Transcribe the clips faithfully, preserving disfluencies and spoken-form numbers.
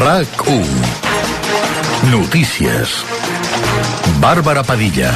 RAC u. Notícies. Bàrbara Padilla.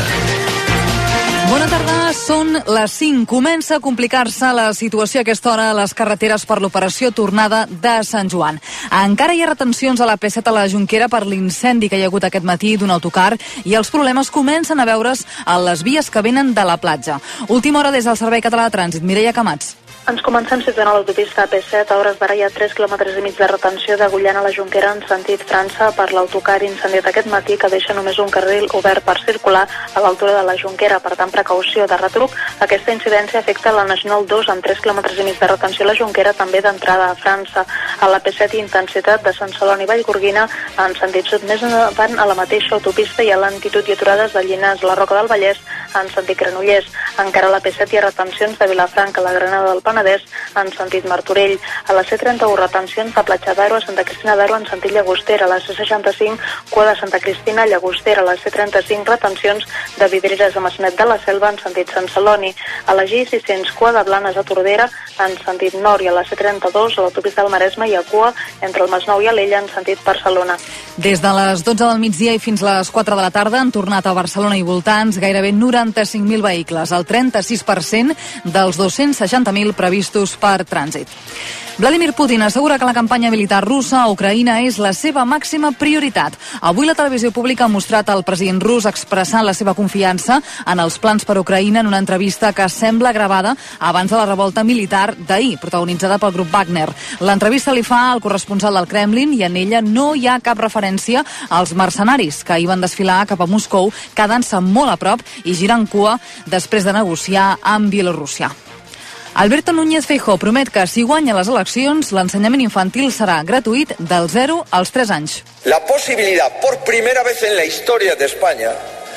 Bona tarda, són les cinc. Comença a complicar-se la situació a aquesta hora a les carreteres per l'operació tornada de Sant Joan. Encara hi ha retencions a la P set a la Jonquera per l'incendi que hi ha hagut aquest matí d'un autocar i els problemes comencen a veure's a les vies que venen de la platja. Última hora des del Servei Català de Trànsit. Mireia Camats. Ens comencem situant a l'autopista P set. A hores d'ara hi ha tres quilòmetres i mig de retenció d'Agullana a la Jonquera en sentit França per l'autocar incendiat aquest matí que deixa només un carril obert per circular a l'altura de la Jonquera. Per tant, precaució de retruc. Aquesta incidència afecta la Nacional dos amb tres quilòmetres i mig de retenció a la Jonquera, també d'entrada a França. A la P set, intensitat de Sant Celoni i Vallgorguina en sentit sud. Més endavant a la mateixa autopista hi ha lentitud i aturades de Llinars, la Roca del Vallès en sentit Granollers. Encara a la P set hi ha retencions de Vilafranca, la Granada del Penedès en sentit Martorell. A la C trenta u retencions de Platja d'Aro a Santa Cristina d'Aro en sentit Llagostera. A la C seixanta-cinc, cua de Santa Cristina a Llagostera. A la C trenta-cinc, retencions de Vidreres a Maçanet de la Selva en sentit Sant Celoni. A la G sis cents, cua de Blanes a Tordera en sentit nord. I a la C trenta-dos, a l'autopista del Maresme, hi ha cua entre el Masnou i Alella en sentit Barcelona. Des de les dotze del migdia i fins les quatre de la tarda han tornat a Barcelona i voltants gairebé noranta-cinc mil vehicles, el trenta-sis per cent dels dos-cents seixanta mil previstos per trànsit. Vladimir Putin assegura que la campanya militar russa a Ucraïna és la seva màxima prioritat. Avui la televisió pública ha mostrat el president rus expressant la seva confiança en els plans per Ucraïna en una entrevista que sembla gravada abans de la revolta militar d'ahir, protagonitzada pel grup Wagner. L'entrevista li fa al corresponsal del Kremlin i en ella no hi ha cap referència als mercenaris que hi van desfilar cap a Moscou, quedant-se molt a prop i girant cua després de negociar amb Bielorússia. Alberto Núñez Feijóo promet que si guanya les eleccions l'ensenyament infantil serà gratuït del zero als tres anys. La posibilidad, por primera vez en la historia de España,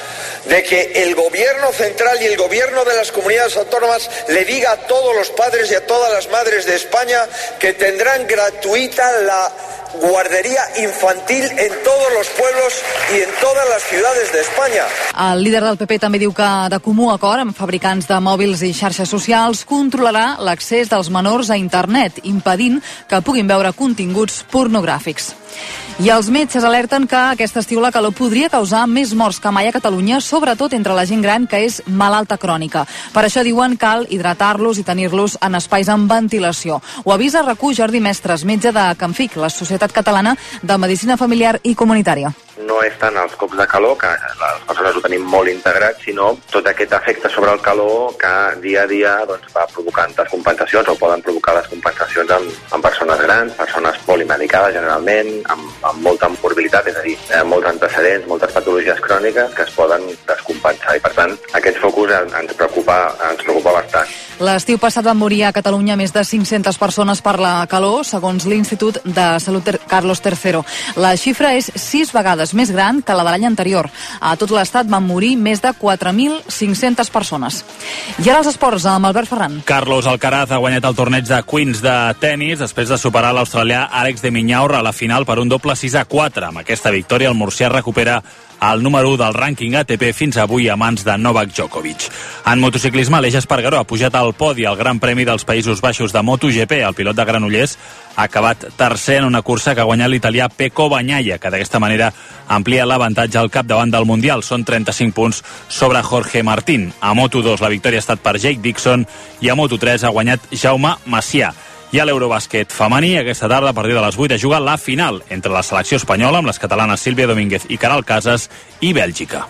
de que el gobierno central y el gobierno de las comunidades autónomas le diga a todos los padres y a todas las madres de España que tendrán gratuita la guardería infantil en todos los pueblos y en todas las ciudades de España. El líder del P P també diu que de comú acord amb fabricants de mòbils i xarxes socials controlarà l'accés dels menors a internet, impedint que puguin veure continguts pornogràfics. I els metges alerten que aquest estiu la calor podria causar més morts que mai a Catalunya, sobretot entre la gent gran que és malalta crònica. Per això diuen cal hidratar-los i tenir-los en espais amb ventilació. Ho avisa RAC u Jordi Mestres, metge de Camfic, la Societat Catalana de Medicina Familiar i Comunitària. No és tant els cops de calor, que les persones ho tenim molt integrat, sinó tot aquest efecte sobre el calor que dia a dia doncs, va provocant descompensacions o poden provocar descompensacions en, en persones grans, persones polimedicades generalment, amb, amb molta morbilitat, és a dir, eh, molts antecedents, moltes patologies cròniques que es poden descompensar i per tant aquest focus ens preocupa, ens preocupa bastant. L'estiu passat van morir a Catalunya més de cinc-centes persones per la calor, segons l'Institut de Salut Carlos tercero. La xifra és sis vegades més gran que la de l'any anterior. A tot l'estat van morir més de quatre mil cinc-centes persones. I ara els esports amb Albert Ferran. Carlos Alcaraz ha guanyat el torneig de Queens de tennis després de superar l'australià Àlex de Minaur a la final per un doble sis a quatre. Amb aquesta victòria el murcià recupera el número u del rànquing A T P fins avui a mans de Novak Djokovic. En motociclisme, Aleix Espargaró ha pujat al podi al Gran Premi dels Països Baixos de MotoGP. El pilot de Granollers ha acabat tercer en una cursa que ha guanyat l'italià Pecco Bagnaia, que d'aquesta manera amplia l'avantatge al capdavant del Mundial. Són trenta-cinc punts sobre Jorge Martín. A Moto dos la victòria ha estat per Jake Dixon i a Moto tres ha guanyat Jaume Macià. I a l'Eurobàsquet femení, aquesta tarda, a partir de les vuit, ha jugat la final entre la selecció espanyola amb les catalanes Sílvia Domínguez i Caral Casas i Bèlgica.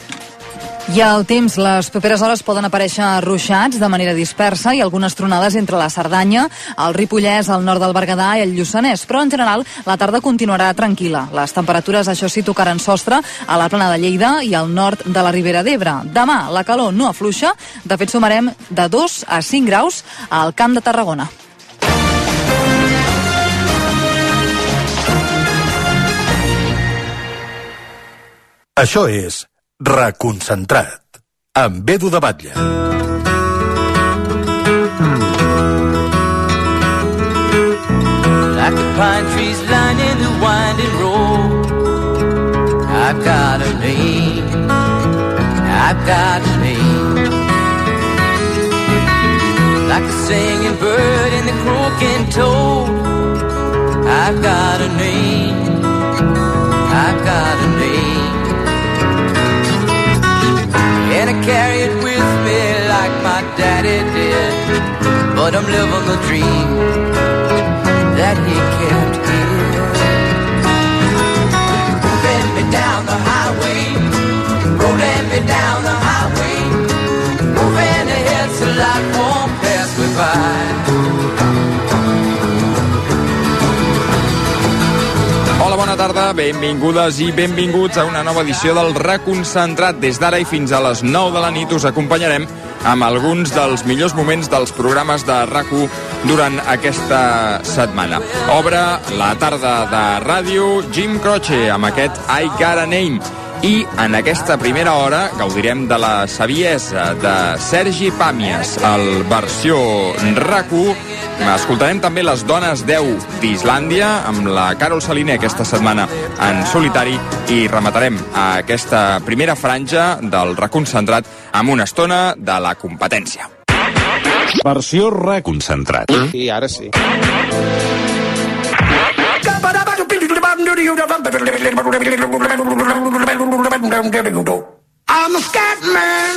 I al temps, les properes hores poden aparèixer ruixats de manera dispersa i algunes tronades entre la Cerdanya, el Ripollès, el nord del Berguedà i el Lluçanès, però en general la tarda continuarà tranquil·la. Les temperatures, això sí, tocaran sostre a la plana de Lleida i al nord de la Ribera d'Ebre. Demà la calor no afluixa, de fet sumarem de dos a cinc graus al Camp de Tarragona. Això és Reconcentrat, amb Edu de Batlle. Like the pine trees lining the winding road, I've got a name, I've got a name. Like the singing bird and the croaking toad, I've got a name. but I'm living the dream that he kept here. Moving me down the highway, rolling me down the highway, moving ahead so life won't pass me by. Hola, bona tarda, benvingudes i benvinguts a una nova edició del Reconcentrat. Des d'ara i fins a les nou de la nit us acompanyarem amb alguns dels millors moments dels programes de RAC1 durant aquesta setmana. Obre la tarda de ràdio Jim Croce amb aquest I Got a Name. I en aquesta primera hora gaudirem de la saviesa de Sergi Pàmies, el versió RAC1. Escoltarem també les dones deu d'Islàndia amb la Carol Saliner aquesta setmana en solitari i rematarem aquesta primera franja del Reconcentrat amb una estona de la competència. Versió Reconcentrat. I ara sí. I'm a scat man.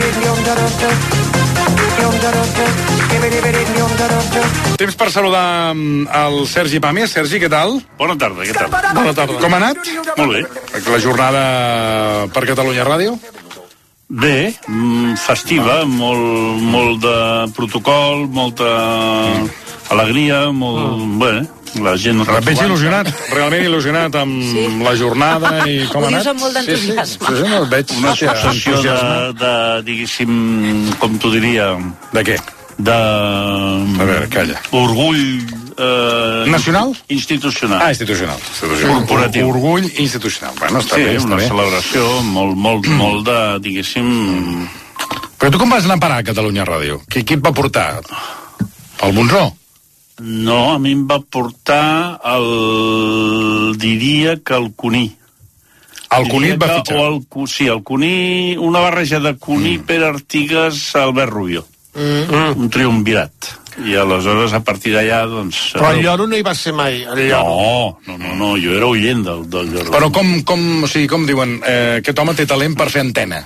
Temps per saludar el Sergi Pàmies. Sergi, què tal? Bona tarda, què tal? Bona tarda. Com ha anat? Molt bé. La jornada per Catalunya Ràdio? Bé, festiva, molt, molt de protocol, molta alegria, molt... Bé, la gent... Et veig il·lusionat, realment il·lusionat amb sí. la jornada i com ha anat. Ho dius amb molt d'entusiasme. Sí, sí, sí, no, et veig una sensació de, de, diguéssim, com t'ho diria... De què? De... A veure, calla. Orgull... Eh, Nacional? Institucional. Ah, institucional. institucional. Corporatiu. Orgull institucional. Bueno, està sí, bé, està una bé. celebració molt, molt, molt de, diguéssim... Però tu com vas anar a parar a Catalunya Ràdio? Qui, qui et va portar? El Monzó? No, a mi em va portar el... diria que el Cuní. El Cuní et va que, fitxar? O el, sí, el Cuní, una barreja de Cuní, mm. Pere Artigas, Albert Rubio. Mm. Un triumvirat. I aleshores, a partir d'allà, doncs... Però el Lloro no hi va ser mai, el Lloro. No, no, no, no jo era oient del, del Lloro. Però com, com, o sigui, com diuen, eh, aquest home té talent per fer antena?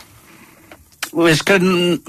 És que...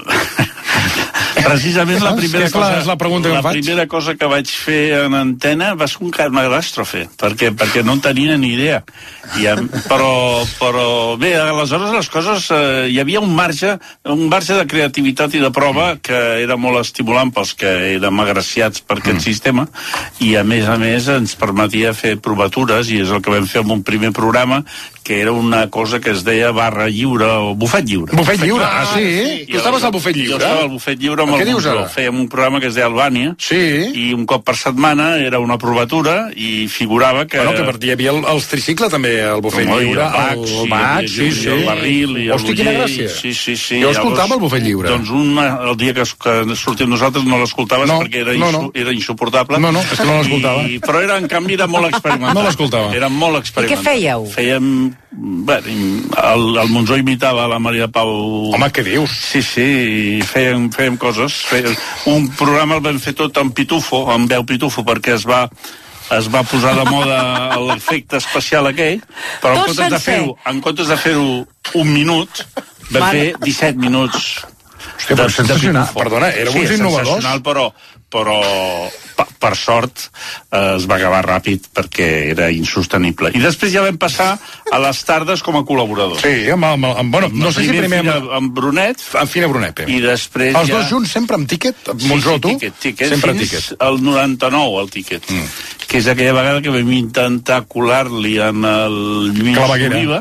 Precisament la primera, és la, cosa, és la, pregunta que la em faig. primera cosa que vaig fer en antena va ser un catàstrofe, perquè, perquè no en tenia ni idea. I, però, però bé, aleshores les coses... Eh, hi havia un marge, un marge de creativitat i de prova que era molt estimulant pels que érem agraciats per aquest mm. sistema, i a més a més ens permetia fer provatures, i és el que vam fer amb un primer programa, que era una cosa que es deia barra lliure o bufet lliure. Bufet lliure, ah, sí? sí. Tu estaves al bufet lliure? Jo estava al bufet lliure amb el Monzó. Fèiem un programa que es deia Albània, sí. I un cop per setmana era una provatura i figurava que... Bueno, que per dir, hi havia el, els tricicle també, el bufet no, lliure, el, el, el Max, sí, sí. El barril i el Hosti, quina gràcia. Sí, sí, sí. Jo escoltava el bufet lliure. Doncs un, el dia que, que sortim nosaltres no l'escoltaves no, perquè era, no, no. Insu, era insuportable. No, no, és que no l'escoltava. Però era, en canvi, era molt experimental. No l'escoltava. Era molt experimental. I què fèieu? Fèiem... Bé, el, el Monzó imitava la Maria Pau... Home, què dius? Sí, sí, fèiem, fèiem coses. Fèiem... Un programa el vam fer tot amb pitufo, amb veu pitufo, perquè es va, es va posar de moda l'efecte especial aquell, però en comptes, de fer-ho, en comptes de fer-ho un minut, vam fer disset minuts. Hòstia, però sensacional. Perdona, éreu uns innovadors. Sí, sensacional, però, però per, per sort eh, es va acabar ràpid perquè era insostenible. I després ja vam passar a les tardes com a col·laboradors. Sí, amb, amb, amb bueno, no sé si primer amb, amb Brunet. Amb Fina Brunet. I després Els ja... dos junts sempre amb Tiquet? Monzó, sí, sí, tu? Tiquet, tiquet, sempre fins Tiquet. el noranta-nou, el Tiquet. Mm. Que és aquella vegada que vam intentar colar-li en el Lluís Claveguera. Oliva.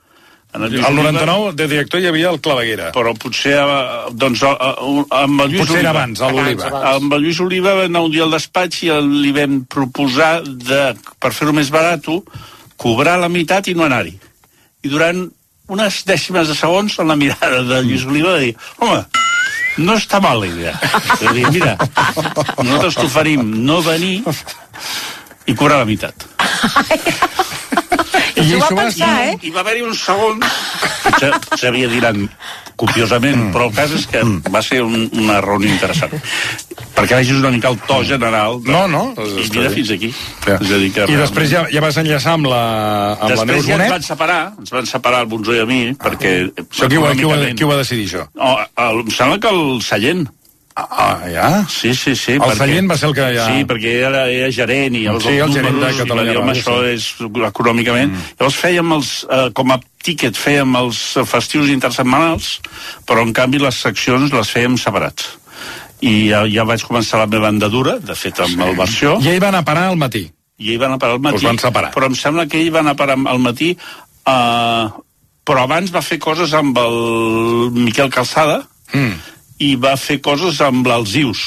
El noranta-nou de director hi havia el Claveguera. Però potser doncs, amb el Lluís potser Oliva. abans, a l'Oliva. Amb el Lluís Oliva va anar un dia al despatx i li vam proposar, de, per fer-ho més barat, cobrar la meitat i no anar-hi. I durant unes dècimes de segons, en la mirada de Lluís Oliva, va dir, home, no està mal la idea. Va dir, mira, nosaltres t'oferim no venir i cobrar la meitat. I això va pensar, eh? I va haver-hi uns segons que s'havia dirat copiosament, mm. però el cas és que va ser un, una reunió interessant. Perquè vegis una mica el to general de... No, no. I mira fins aquí. Ja. És a dir que I després ja, ja vas enllaçar amb la, amb la Neus Bonet? Després ja ens van separar, ens van separar el Monzó i a mi, perquè... Això qui ho, qui, ho, qui ho va decidir, això? Oh, el, em sembla que el Sallent. Ah, ja? Sí, sí, sí. El perquè, Sallent va ser el que ja... Sí, perquè era, era gerent i els sí, el gerent de Catalunya Ràdio, Ràdio, això sí. és econòmicament. Mm. Llavors fèiem els, eh, com a tíquet, fèiem els festius intersetmanals, però en canvi les seccions les fèiem separats. I ja, ja vaig començar la meva andadura, de fet amb sí. el versió. I ell va anar a parar al matí. I ell va anar a parar al matí. Us van separar. Però em sembla que ell va anar a parar al matí, eh, però abans va fer coses amb el Miquel Calçada, mm. i va fer coses amb l'Alzius.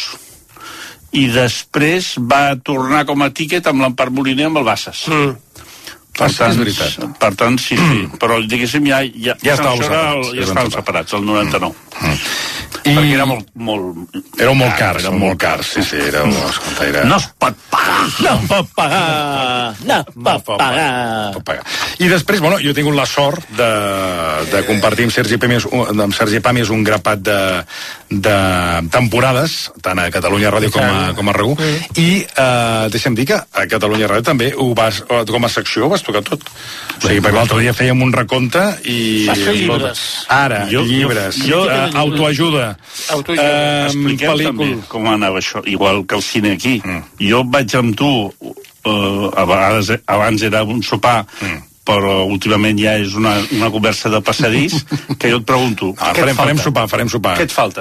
I després va tornar com a tíquet amb l'Empar Moliner amb el Bassas. Mm. Per tant, és veritat. Per tant, sí, sí. Però, diguéssim, ja, ja, ja estàvem separats. Ja estàvem separats, el noranta-nou. Mm. I... Perquè era molt... molt... Éreu molt cars, era molt cars, sí, sí, éreu... Escolta, era... No es pot pagar! No pot pagar! No pot pagar! pot pagar. I després, bueno, jo he tingut la sort de, de compartir amb Sergi Pàmies, amb Sergi Pàmies un grapat de, de temporades, tant a Catalunya Ràdio com a, com a R A U, mm. i eh, deixa'm dir que a Catalunya Ràdio també ho vas, com a secció ho vas tocar tot. O sigui, perquè l'altre dia fèiem un recompte i... Vas fer llibres. Ara, jo, llibres, jo, jo, uh, autoajuda. Autoajuda. Uh, Expliquem pel·lícul. També com anava això, igual que el cine aquí. Mm. Jo vaig amb tu, uh, a vegades, abans era un sopar, mm. però últimament ja és una, una conversa de passadís, que jo et pregunto, ah, què farem, et farem sopar, farem sopar. Què et falta?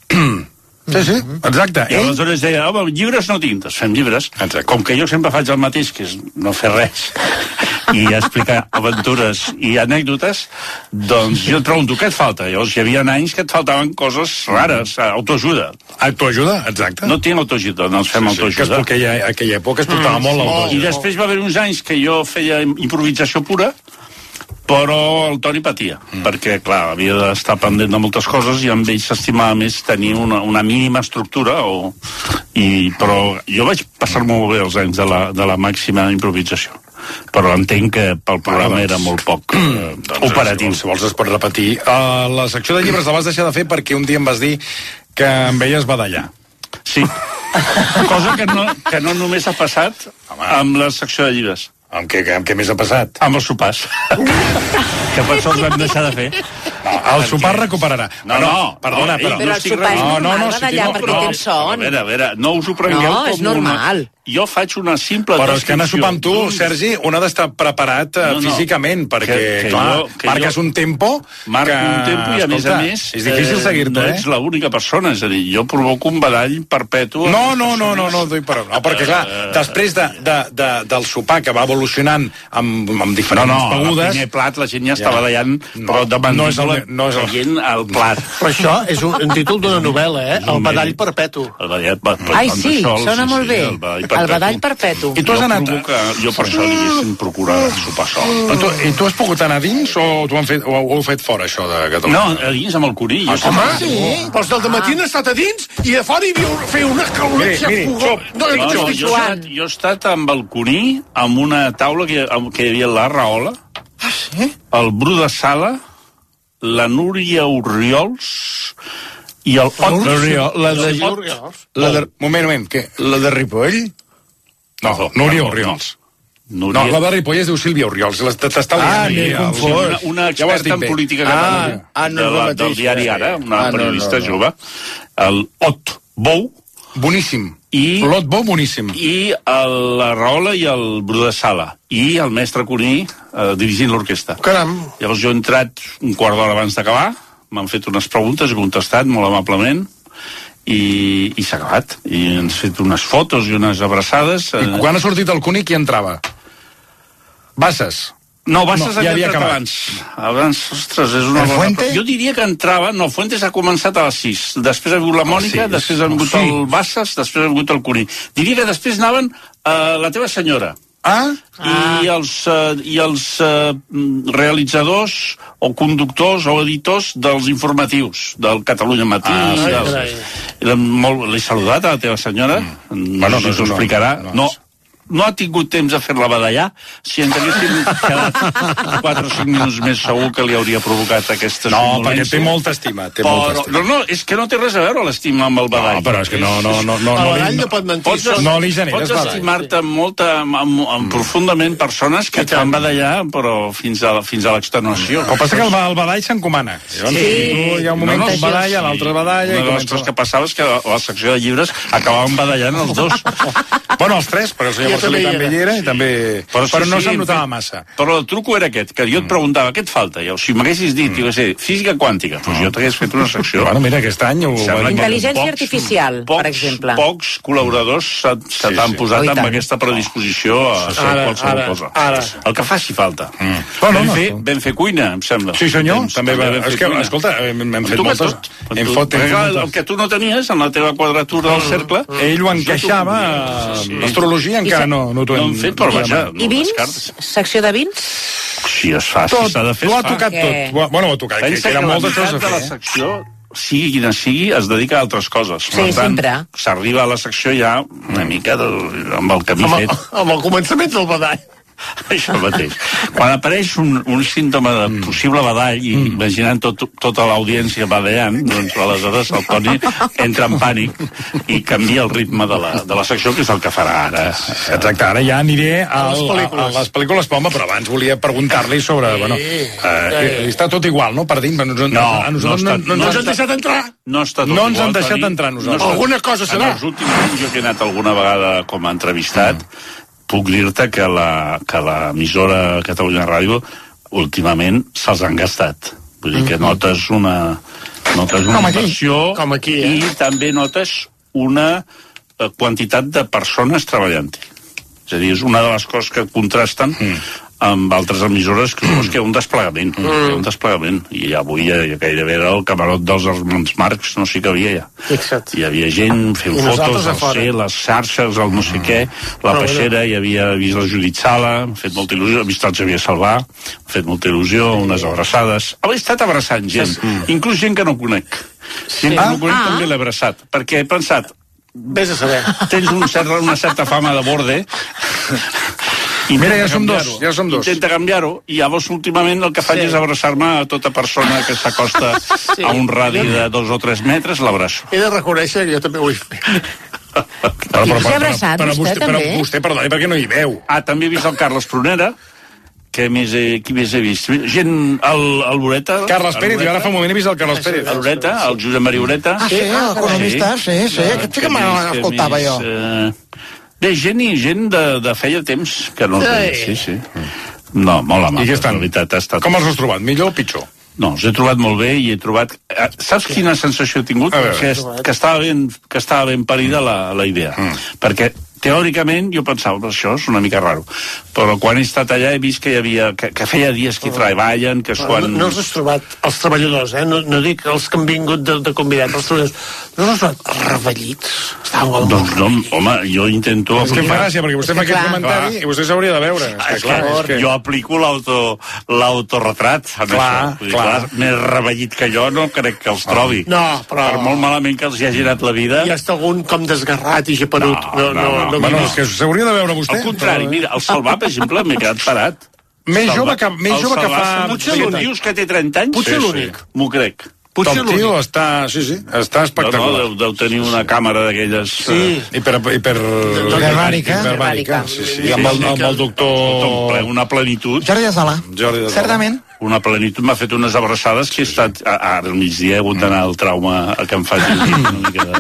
Sí, sí, exacte. I aleshores deia, home, llibres no tinc, doncs fem llibres. Exacte. Com que jo sempre faig el mateix, que és no fer res, i explicar aventures i anècdotes, doncs jo et pregunto, què et falta? Llavors hi havia anys que et faltaven coses rares, autoajuda. Autoajuda, exacte. No tinc autoajuda, no ens fem sí, sí, autoajuda. Que és perquè aquella, aquella època es portava mm, molt l'autoajuda. I després va haver uns anys que jo feia improvisació pura, però el Toni patia, mm. perquè, clar, havia d'estar pendent de moltes coses i amb ell s'estimava més tenir una, una mínima estructura, o, i, però jo vaig passar molt bé els anys de la, de la màxima improvisació. Però entenc que pel programa era molt poc eh, doncs, operatiu. Si vols es pot repetir. Uh, la secció de llibres la vas deixar de fer perquè un dia em vas dir que em veies badallar. Sí. Cosa que no, que no només ha passat Home. amb la secció de llibres. Amb què, amb què més ha passat? Amb els sopars. Que per això els vam deixar de fer. No, el sopar recuperarà. No, no, perdona, no, però... Però el sopar és normal, no, no, no, badallar, perquè no, tens son. A veure, a veure, no us ho prengueu no, com és normal. Una... Jo faig una simple però és que anar a sopar amb tu, Sergi, un ha d'estar preparat no, no, físicament, perquè, que, que clar, jo, que marques jo un tempo marco que... un tempo i, a més a més, és difícil eh, seguir-te, no eh? ets l'única persona, és a dir, jo provoco un badall perpetu... No, no, no, no, no, no, no, perquè clar, després de, de, de, del sopar que va evolucionant amb, amb diferents no, no, begudes... No, al primer plat la gent ja està badallant, no, però de no és el, no és el... gent al plat. Però això és un, un títol d'una novel·la, eh? El badall perpetu. El badall perpetu. Ai, sí, sona molt bé. El badall perpetu. I tu has anat... Que jo per això diguéssim procurar sopar sol. Però tu, i tu has pogut anar dins o t'ho han fet, o ho heu fet fora, això de Catalunya? No, a dins amb el Curí. Ah, home, sí. Però els del dematí han estat a dins i a fora hi havia fer una caloreta. Miri, miri, xop. No, no, no, jo, he estat, jo he estat amb el Curí, amb una taula que, amb, que hi havia la Rahola, ah, sí? el Bru de Sala, la Núria Orriols i el Ot. La de... La de... Moment, moment, què? La de Ripoll? No, no, Núria Orriols. No, no, la de Ripoll es diu Sílvia Orriols. T'està ah, m'he confós. Una, una experta ja en política catalana, ah, ah, no de la, del diari Ara, una ah, periodista no, no, no. jove, el Ot Bou. Boníssim. I, L'Ot Bou, boníssim. I el, la Rahola i el Bru de Sala. I el mestre Cuní eh, dirigint l'orquestra. Caram. Llavors jo he entrat un quart d'hora abans d'acabar, m'han fet unes preguntes, he contestat molt amablement, i, i s'ha acabat. I ens fet unes fotos i unes abraçades. I quan ha sortit el Cuní, qui entrava? Basses? No, Basses no, ja havia acabat. Abans. Abans, ostres, és una bona... Fuente? Jo diria que entrava... No, Fuentes ha començat a les sis. Després ha vingut la Mònica, oh, sí, després ha vingut oh, sí. el Basses, després ha vingut el Cuní. Diria que després anaven uh, la teva senyora. Ah? I ah. els, uh, i els uh, realitzadors o conductors o editors dels informatius del Catalunya Matí. Ah, sí, dels... L'he saludat a la teva senyora, mm. bueno, no, no, si t'ho explicarà. No, no. no ha tingut temps de fer-la badallar. Si ens haguéssim quedat quatre o cinc minuts més, segur que li hauria provocat aquesta no, somnolència. No, perquè té molta estima. Té però, molta estima. No, no, és que no té res a veure l'estima amb el badall. No, però és que no... no, no, no el badall no pot mentir. Pots, no li generes pots estimar-te molta, amb, amb, amb profundament persones que et fan badallar, però fins a, fins a l'extenuació. El que passa que el, el badall s'encomana. Sí. Hi ha un moment no, no, que badalla, l'altre badalla... Una de les coses que passava és que a la secció de llibres acabàvem badallant els dos. Bueno, els tres, però el senyor Marcelí també hi era i també... Però, sí, però no sí, se'n notava massa. Però el truco era aquest, que jo et preguntava, què et falta? I si m'haguessis dit, mm. jo sé, física quàntica, doncs jo t'hagués fet una secció. Bueno, mira, aquest any... Ho... Intel·ligència pocs, artificial, pocs, per exemple. Pocs col·laboradors se, se t'han sí, sí. posat oh, amb aquesta predisposició a fer ara, qualsevol ara, cosa. Ara. El que faci falta. Mm. Bueno, vam, no, fer, no. vam fer cuina, em sembla. Sí, senyor. Vam, també va... És que, escolta, hem fet moltes... Hem fot, hem fet el que tu no tenies en la teva quadratura del cercle... Ell ho encaixava a l'astrologia, encara no ho hem fet, però vaja... I vins? Secció de vins? Si es fa, si s'ha de fer, es fa. Ho ha tocat tot. Bueno, ho ha tocat. Pensa que la meitat de la secció, sigui quina sigui, es dedica a altres coses. Sí, sempre. S'arriba a la secció ja una mica amb el camí fet. Amb el començament del badall. Això mateix. Quan apareix un, un símptoma de possible badall, i mm. imaginant tot, tota l'audiència badallant, doncs aleshores el Toni entra en pànic i canvia el ritme de la, de la secció, que és el que farà ara. Exacte, ara ja aniré a, a, les, pel·lícules. a, a les pel·lícules, Poma, però abans volia preguntar-li sobre... Sí. Bueno, eh, està tot igual, no? Per dins, no, no, a nosaltres no, no, no, no ens han deixat entrar. No està tot no ens igual, han deixat entrar a nosaltres. No, alguna cosa serà. En els últims anys, jo que he anat alguna vegada com a entrevistat, mm. puc dir-te que la, que l'emissora Catalunya Ràdio últimament se'ls han gastat. Vull dir que notes una, notes una inversió com aquí, eh? I també notes una quantitat de persones treballant-hi. És a dir, és una de les coses que contrasten mm. amb altres emissores que, mm. que hi ha un desplegament, mm. hi ha un desplegament. I avui ja, ja gairebé era el camarot dels hermans Marx, no sé què havia ja. Exacte. Hi havia gent fent fotos, el C, les xarxes, el no sé què, la no, peixera, hi havia vist la Judit Sala, ha fet molta il·lusió, ha vist el Xavier Salvà, ha fet molta il·lusió, unes abraçades. Ha estat abraçant gent, mm. inclús gent que no conec. Gent que no conec ah. també l'he abraçat, perquè he pensat, vés a saber, tens un cert, una certa fama de borde, i mira, ja som dos, ja som dos. Intenta canviar-ho, i llavors últimament el que faig sí. és abraçar-me a tota persona que s'acosta sí. a un radi de dos o tres metres, l'abraço. He de reconèixer que jo també ho he fet. Però, però, però, però, però, vostè, però vostè, perdoni, perquè no hi veu. Ah, també he vist el Carles Prunera, que més he, qui més he vist? Gent, el, el Boreta... Carles Pérez, jo ara fa un moment he vist el Carles Pérez. El Boreta, el Josep Maria Boreta. Ah, sí, l'economista, sí, sí, aquest sí que m'escoltava jo. Bé, gent i gent de, de feia temps que no... Sí, sí. No, molt amable. I què estan? Estat... Com els has trobat? Millor o pitjor? No, els he trobat molt bé i he trobat... Saps quina sensació he tingut? Que, que, estava ben, que estava ben parida la, la idea. Mm. Perquè teòricament jo pensava, això és una mica raro, però quan he estat allà he vist que hi havia, que, que feia dies que hi treballen, que quan... No, no els has trobat els treballadors, eh? No, no dic els que han vingut de, de convidats, els treballadors. No els has trobat els revellits? Estaven molt doncs no, home, jo intento... És que em fa gràcia, perquè vostè fa aquest comentari clar. I vostè s'hauria de veure. És que, clar, és que... Jo aplico l'autoretrat. Clar, clar. clar. Més revellit que jo no crec que els trobi. No, però... Per molt malament que els hi hagi anat la vida... Hi ha algun com desgarrat i geperut. No, no, no. no, no, bueno, és que s'hauria de veure vostè. Al contrari, mira, el Salvà, per exemple, m'he quedat parat. Més jove que, més jove que fa... Potser l'únic. Dius que té trenta anys? Potser l'únic. M'ho crec. Potser el tio està, sí, sí, està espectacular. No, no, deu, deu tenir una càmera d'aquelles... Sí. Uh, hiper... hiper... Hiperbàrica. Hiperbàrica, sí, sí. I amb el, amb el doctor... Una plenitud. Jordi de Sala. Jordi de Sala. Certament. Una plenitud, m'ha fet unes abraçades que he estat... Ara, al migdia, he hagut d'anar al trauma a que em faci una mica de...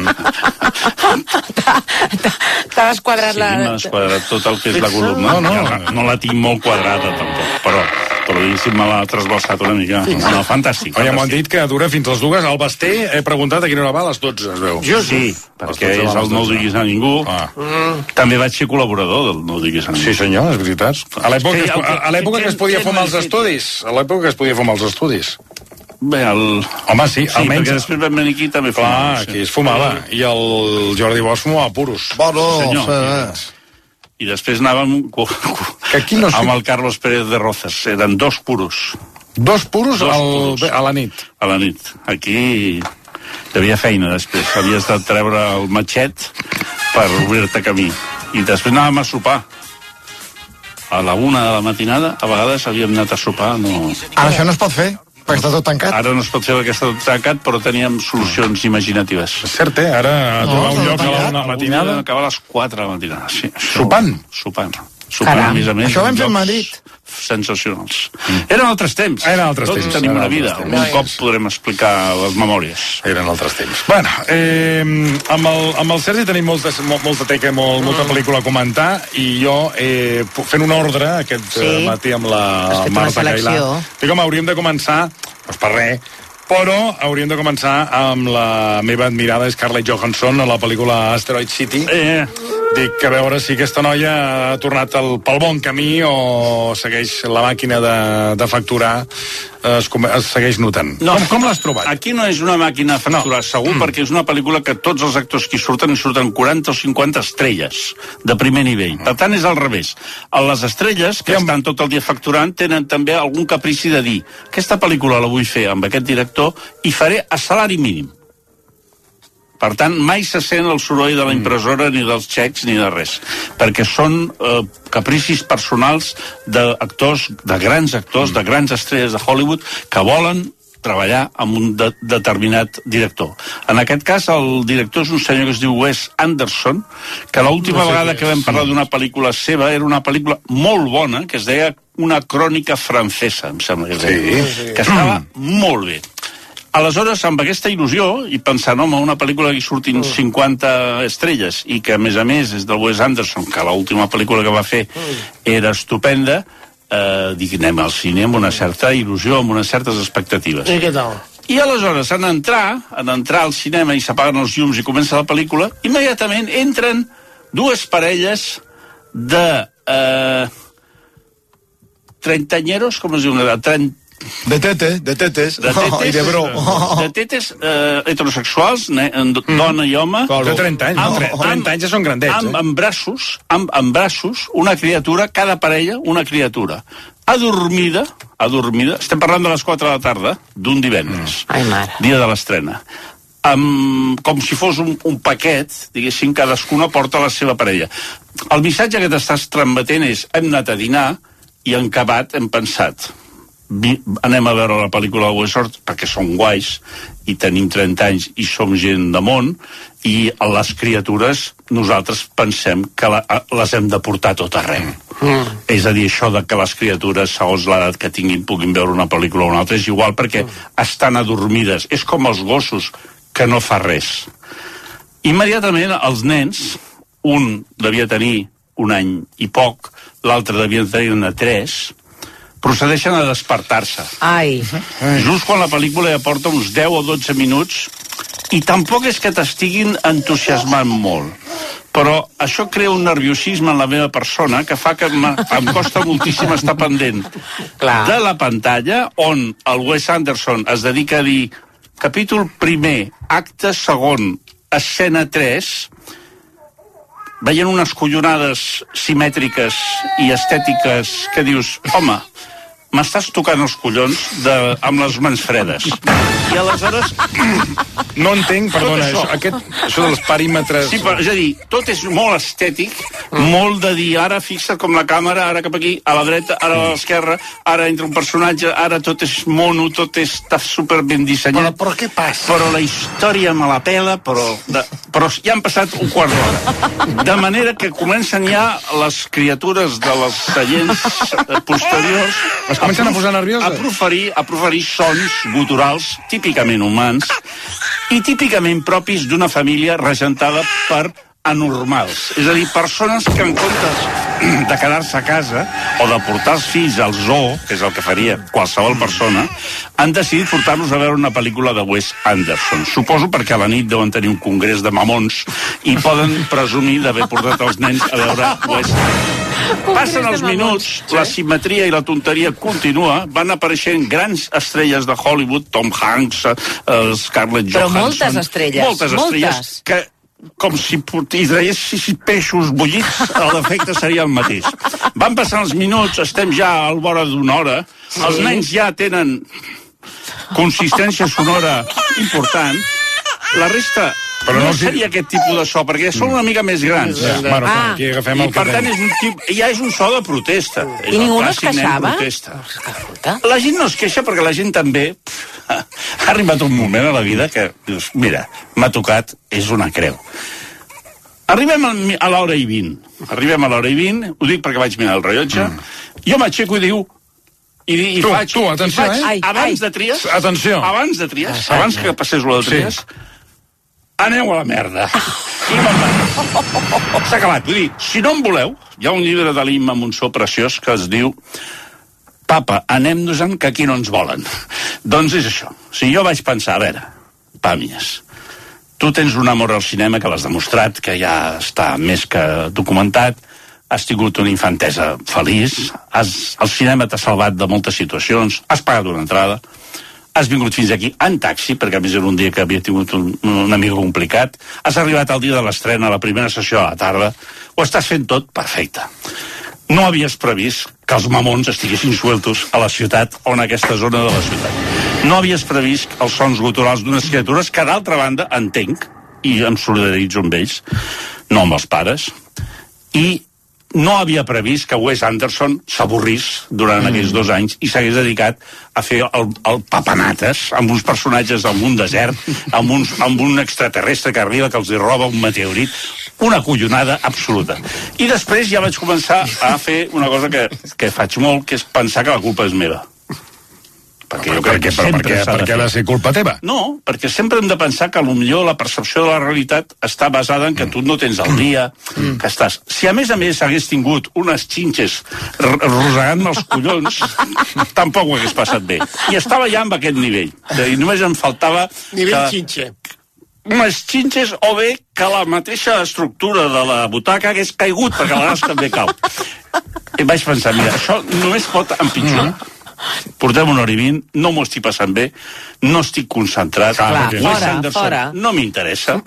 T'ha desquadrat la... Sí, m'ha desquadrat tot el que és la columna. No, no. No la tinc molt quadrada, tampoc, però... però diguéssim me l'ha trasbalsat una mica. No, fantàstic. Ja m'ho han dit que dura fins les dues. Al Basté he preguntat a quina hora va, a les dotze, es veu. Jo sí, perquè és el No ho diguis a ningú. Ah. Mm. També vaig ser col·laborador del No ho diguis a ningú. Sí, senyor, és veritat. A l'època que, que, que, que es podia fumar als estudis. A l'època que es podia fumar als estudis. Bé, el... Home, sí, sí almenys... perquè després vam venir aquí també fumava. Clar, aquí es fumava. I el Jordi Bosch fumava puros. Bueno, senyor. I després anàvem que aquí no sé... amb el Carlos Pérez de Rozas. Eren dos puros. Dos puros, dos al... puros. a la nit? A la nit. Aquí hi havia feina després. Havies de treure el matxet per obrir-te camí. I després anàvem a sopar. A la una de la matinada, a vegades havíem anat a sopar, no... Ara això no es pot fer, perquè està tot tancat. Ara no es pot fer perquè està tot tancat, però teníem solucions imaginatives. És cert, eh? Ara a trobar un lloc a la una de la matinada... Acabar a les quatre de la matinada, sí. Sopant? Sopant. Sopant, a més a més. Això ho vam fer a Madrid. Sensacionals. Eren altres temps. Eren altres Tots temps. tenim Eren una vida. altres Un temps. cop podrem explicar les memòries. Eren altres temps. Bueno, eh, amb, el, amb el Sergi tenim molta, molta teca, molt, molta pel·lícula a comentar, i jo, eh, fent un ordre aquest Sí. sí. matí amb la Has fet una Marta Cailà, selecció. dic, home, hauríem de començar, doncs per res, però hauríem de començar amb la meva admirada Scarlett Johansson a la pel·lícula Asteroid City. Eh... Dic, a veure si aquesta noia ha tornat el, pel bon camí o segueix la màquina de, de facturar, es, es segueix notant. No, com com l'has trobat? Aquí no és una màquina a facturar, no. segur, mm. perquè és una pel·lícula que tots els actors que hi surten, hi surten quaranta o cinquanta estrelles de primer nivell. Per tant, és al revés. Les estrelles, que estan tot el dia facturant, tenen també algun caprici de dir aquesta pel·lícula la vull fer amb aquest director i faré a salari mínim. Per tant, mai se sent el soroll de la impressora, ni dels xecs, ni de res. Perquè són eh, capricis personals d'actors, de grans actors, de grans estrelles de Hollywood, que volen treballar amb un de, determinat director. En aquest cas, el director és un senyor que es diu Wes Anderson, que l'última no sé vegada que vam parlar d'una pel·lícula seva era una pel·lícula molt bona, que es deia Una crònica francesa, em sembla que es deia, sí, que estava molt bé. Aleshores, amb aquesta il·lusió, i pensant, home, una pel·lícula que hi surtin cinquanta estrelles, i que, a més a més, és del Wes Anderson, que l'última pel·lícula que va fer era estupenda, eh, dic, anem al cine amb una certa il·lusió, amb unes certes expectatives. I què tal? I aleshores, en entrar, en entrar al cinema i s'apaguen els llums i comença la pel·lícula, immediatament entren dues parelles de eh, treintañeros, com es diu una edat? trenta De tetes, de tetes, de tetes, oh, i de bro. de tetes eh, heterosexuals, ne, dona i home, de trenta anys, amb, no? trenta anys ja són grandets, amb, eh? amb braços, amb, amb braços, una criatura, cada parella, una criatura. Adormida, adormida, estem parlant de les quatre de la tarda, d'un divendres, Ai, mare. dia de l'estrena. Amb, com si fos un, un paquet, diguéssim, cadascuna porta la seva parella. El missatge que t'estàs transmetent és, hem anat a dinar i en acabat hem pensat... Vi, anem a veure la pel·lícula de Westworld perquè som guais i tenim trenta anys i som gent de món i les criatures nosaltres pensem que la, les hem de portar tot arreu. Mm. És a dir, això de que les criatures segons l'edat que tinguin puguin veure una pel·lícula o una altra és igual perquè mm. estan adormides. És com els gossos que no fa res. Immediatament els nens, un devia tenir un any i poc, l'altre devia tenir-ne tres, procedeixen a despertar-se. Ai. Just quan la pel·lícula ja porta uns deu o dotze minuts i tampoc és que t'estiguin entusiasmant molt. Però això crea un nerviosisme en la meva persona que fa que em costa moltíssim estar pendent Clar. de la pantalla on el Wes Anderson es dedica a dir capítol primer, acte segon, escena tres, veient unes collonades simètriques i estètiques que dius, home, m'estàs tocant els collons de, amb les mans fredes. I aleshores... No entenc, perdona, això. Això, aquest, això dels perímetres... Sí, però, és a dir, tot és molt estètic, mm. molt de dir, ara fixa't com la càmera, ara cap aquí, a la dreta, ara a l'esquerra, ara entra un personatge, ara tot és mono, tot és, està super ben dissenyat. Però, però què passa? Però la història me la pela, però, de, però ja han passat un quart d'hora. De manera que comencen ja les criatures de les seients posteriors... Es comencen a, a posar nervioses? A proferir, a proferir sons guturals típicament humans i típicament propis d'una família regentada per anormals. És a dir, persones que en comptes de quedar-se a casa o de portar els fills al zoo, que és el que faria qualsevol persona, han decidit portar-los a veure una pel·lícula de Wes Anderson. Suposo perquè a la nit deuen tenir un congrés de mamons i poden presumir d'haver portat els nens a veure Wes Anderson. Passen els minuts, la simetria i la tonteria continua, van apareixent grans estrelles de Hollywood, Tom Hanks, eh, Scarlett Johansson... Però moltes estrelles, moltes. estrelles que, com si hi traguessis peixos bullits, l'efecte seria el mateix. Van passar els minuts, estem ja al vora d'una hora, sí. Els nens ja tenen consistència sonora important, la resta Però no, no seria aquest tipus de so, perquè són una mica més grans. Ja, bueno, ah. aquí agafem el I per tant és un tip, ja és un so de protesta. I ningú no es queixava? La gent no es queixa perquè la gent també pff, ha arribat un moment a la vida que dius, mira, m'ha tocat, és una creu. Arribem a l'hora i vint. Arribem a l'hora i vint, ho dic perquè vaig mirar el rellotge, mm. jo m'aixeco i diu, i, i tu, faig, tu, atenció, i faig eh? abans de Tries, atenció. abans de Tries, ah, abans que passés lo de Tries, sí. Aneu a la merda. I me'n vaig. S'ha acabat. Vull dir, si no en voleu, hi ha un llibre de l'Imma Monsó preciós que es diu Papa, anem-nos-en que aquí no ens volen. Doncs és això. Si jo vaig pensar, a veure, Pàmies, tu tens un amor al cinema que l'has demostrat, que ja està més que documentat, has tingut una infantesa feliç, has, el cinema t'ha salvat de moltes situacions, has pagat una entrada, has vingut fins aquí en taxi, perquè a més era un dia que havia tingut un, una mica complicat, has arribat al dia de l'estrena, a la primera sessió a la tarda, ho estàs fent tot perfecte. No havies previst que els mamons estiguessin sueltos a la ciutat o en aquesta zona de la ciutat. No havies previst els sons guturals d'unes criatures que, d'altra banda, entenc, i em solidaritzo amb ells, no amb els pares, i no havia previst que Wes Anderson s'avorrís durant mm. aquells dos anys i s'hagués dedicat a fer el, el papanates amb uns personatges en un desert, amb, uns, amb un extraterrestre que arriba, que els hi roba un meteorit, una collonada absoluta. I després ja vaig començar a fer una cosa que, que faig molt, que és pensar que la culpa és meva. Perquè jo crec que sempre perquè, s'ha de perquè ha de ser culpa teva. No, perquè sempre hem de pensar que potser la percepció de la realitat està basada en que tu no tens el dia, mm. que estàs... Si a més a més hagués tingut unes xinxes rosegant-me els collons, tampoc ho hagués passat bé. I estava ja amb aquest nivell. I només em faltava... Nivell que... xinxe. Unes xinxes o bé que la mateixa estructura de la butaca hagués caigut, perquè a vegades també cau. I vaig pensar, mira, això només pot empitjorar. Mm. Portem una hora i vint, no m'ho estic passant bé, no estic concentrat, Clar, fora, fora. no m'interessa,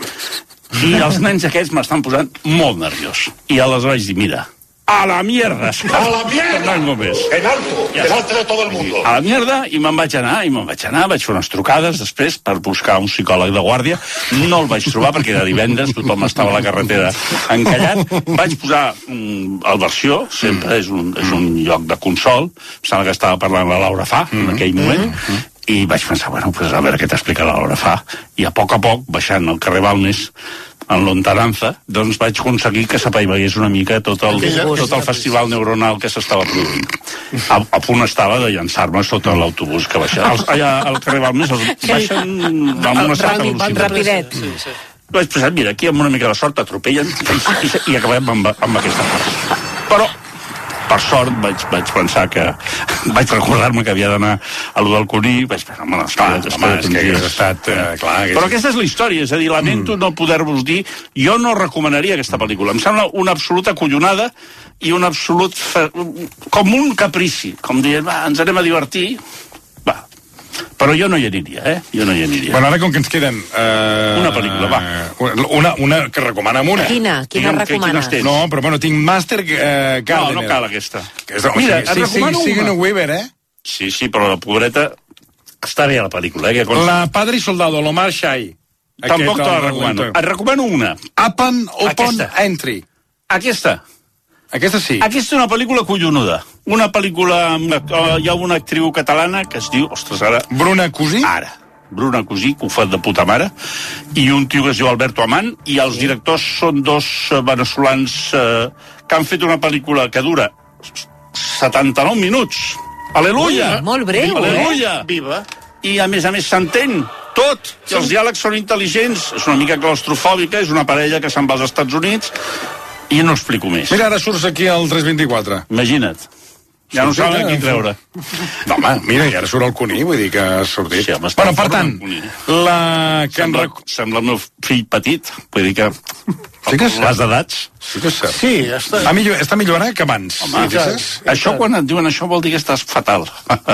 i els nens aquests m'estan posant molt nerviós. I aleshores vaig dir, mira, a la mierda, a la mierda, en alto, ja delante de todo el mundo. A la mierda, i me'n vaig anar, i me'n vaig anar, vaig fer unes trucades després per buscar un psicòleg de guàrdia, no el vaig trobar perquè era divendres, tothom estava a la carretera encallat, vaig posar mm, el Versió, sempre és un, és un lloc de consol, em sembla que estava parlant la Laura Fa en aquell moment, i vaig pensar, bueno, pues a veure què t'explica la Laura Fa, i a poc a poc, baixant al carrer Balmes, en l'Ontaranza, doncs vaig aconseguir que s'apaivagués una mica tot el, tot el festival neuronal que s'estava produint. A, a punt estava de llançar-me sota l'autobús que baixava. Els, allà al carrer Balmes els baixen amb una certa velocitat. Rapidet. Sí, sí. Vaig pensar, mira, aquí amb una mica de sort t'atropellen i, i, i acabem amb, amb aquesta part. Però per sort vaig, vaig pensar que vaig recordar-me que havia d'anar a lo del Cuní, vaig pensar, home, clar, home, és que hagués estat eh, clar, hagués... Però aquesta és la història, és a dir, lamento mm. no poder-vos dir, jo no recomanaria aquesta pel·lícula, em sembla una absoluta collonada i un absolut com un caprici, com dient, va, ens anem a divertir, va, però jo no hi aniria, eh? Jo no hi aniria. Bueno, ara com que ens queden... Eh, una pel·lícula, va. Una, una que recomana'm una. Quina? Quina recomanes? Que, no, però bueno, tinc Master eh, Gardener. No, no cal aquesta. Que és, Mira, et sí, recomano sí, sí, una. Weaver, eh? Sí, sí, però la pobreta està bé a la pel·lícula, eh? Que la Padre y Soldado, l'Omar Shai. Tampoc te la recomano. Et recomano una. Upon, upon Entry. Aquesta. Aquesta sí. Aquesta és una pel·lícula collonuda. Una pel·lícula... Amb, uh, hi ha una actriu catalana que es diu... Ostres, ara... Bruna Cusí? Ara. Bruna Cusí, que ho fa de puta mare. I un tio que es diu Alberto Amán. I els directors són dos veneçolans uh, que han fet una pel·lícula que dura setanta-nou minuts. Aleluia! Ui, molt breu, Aleluia! eh? Viva! I a més a més s'entén tot. I els diàlegs són intel·ligents. És una mica claustrofòbica. És una parella que se'n va als Estats Units. I no explico més. Mira, ara surts aquí al tres vint-i-quatre. Imagina't. Ja no saben qui treure. No, home, mira, i ara surt el Cuní, vull dir que has sortit. Sí, home, bueno, per tant, la... Que sembla, rec... sembla el meu fill petit, vull dir que... Sí que és cert. Les edats. Sí que és cert. Sí, està... Ha millor, està millor ara que abans. Home, sí, sí, això, quan et diuen això, vol dir que estàs fatal.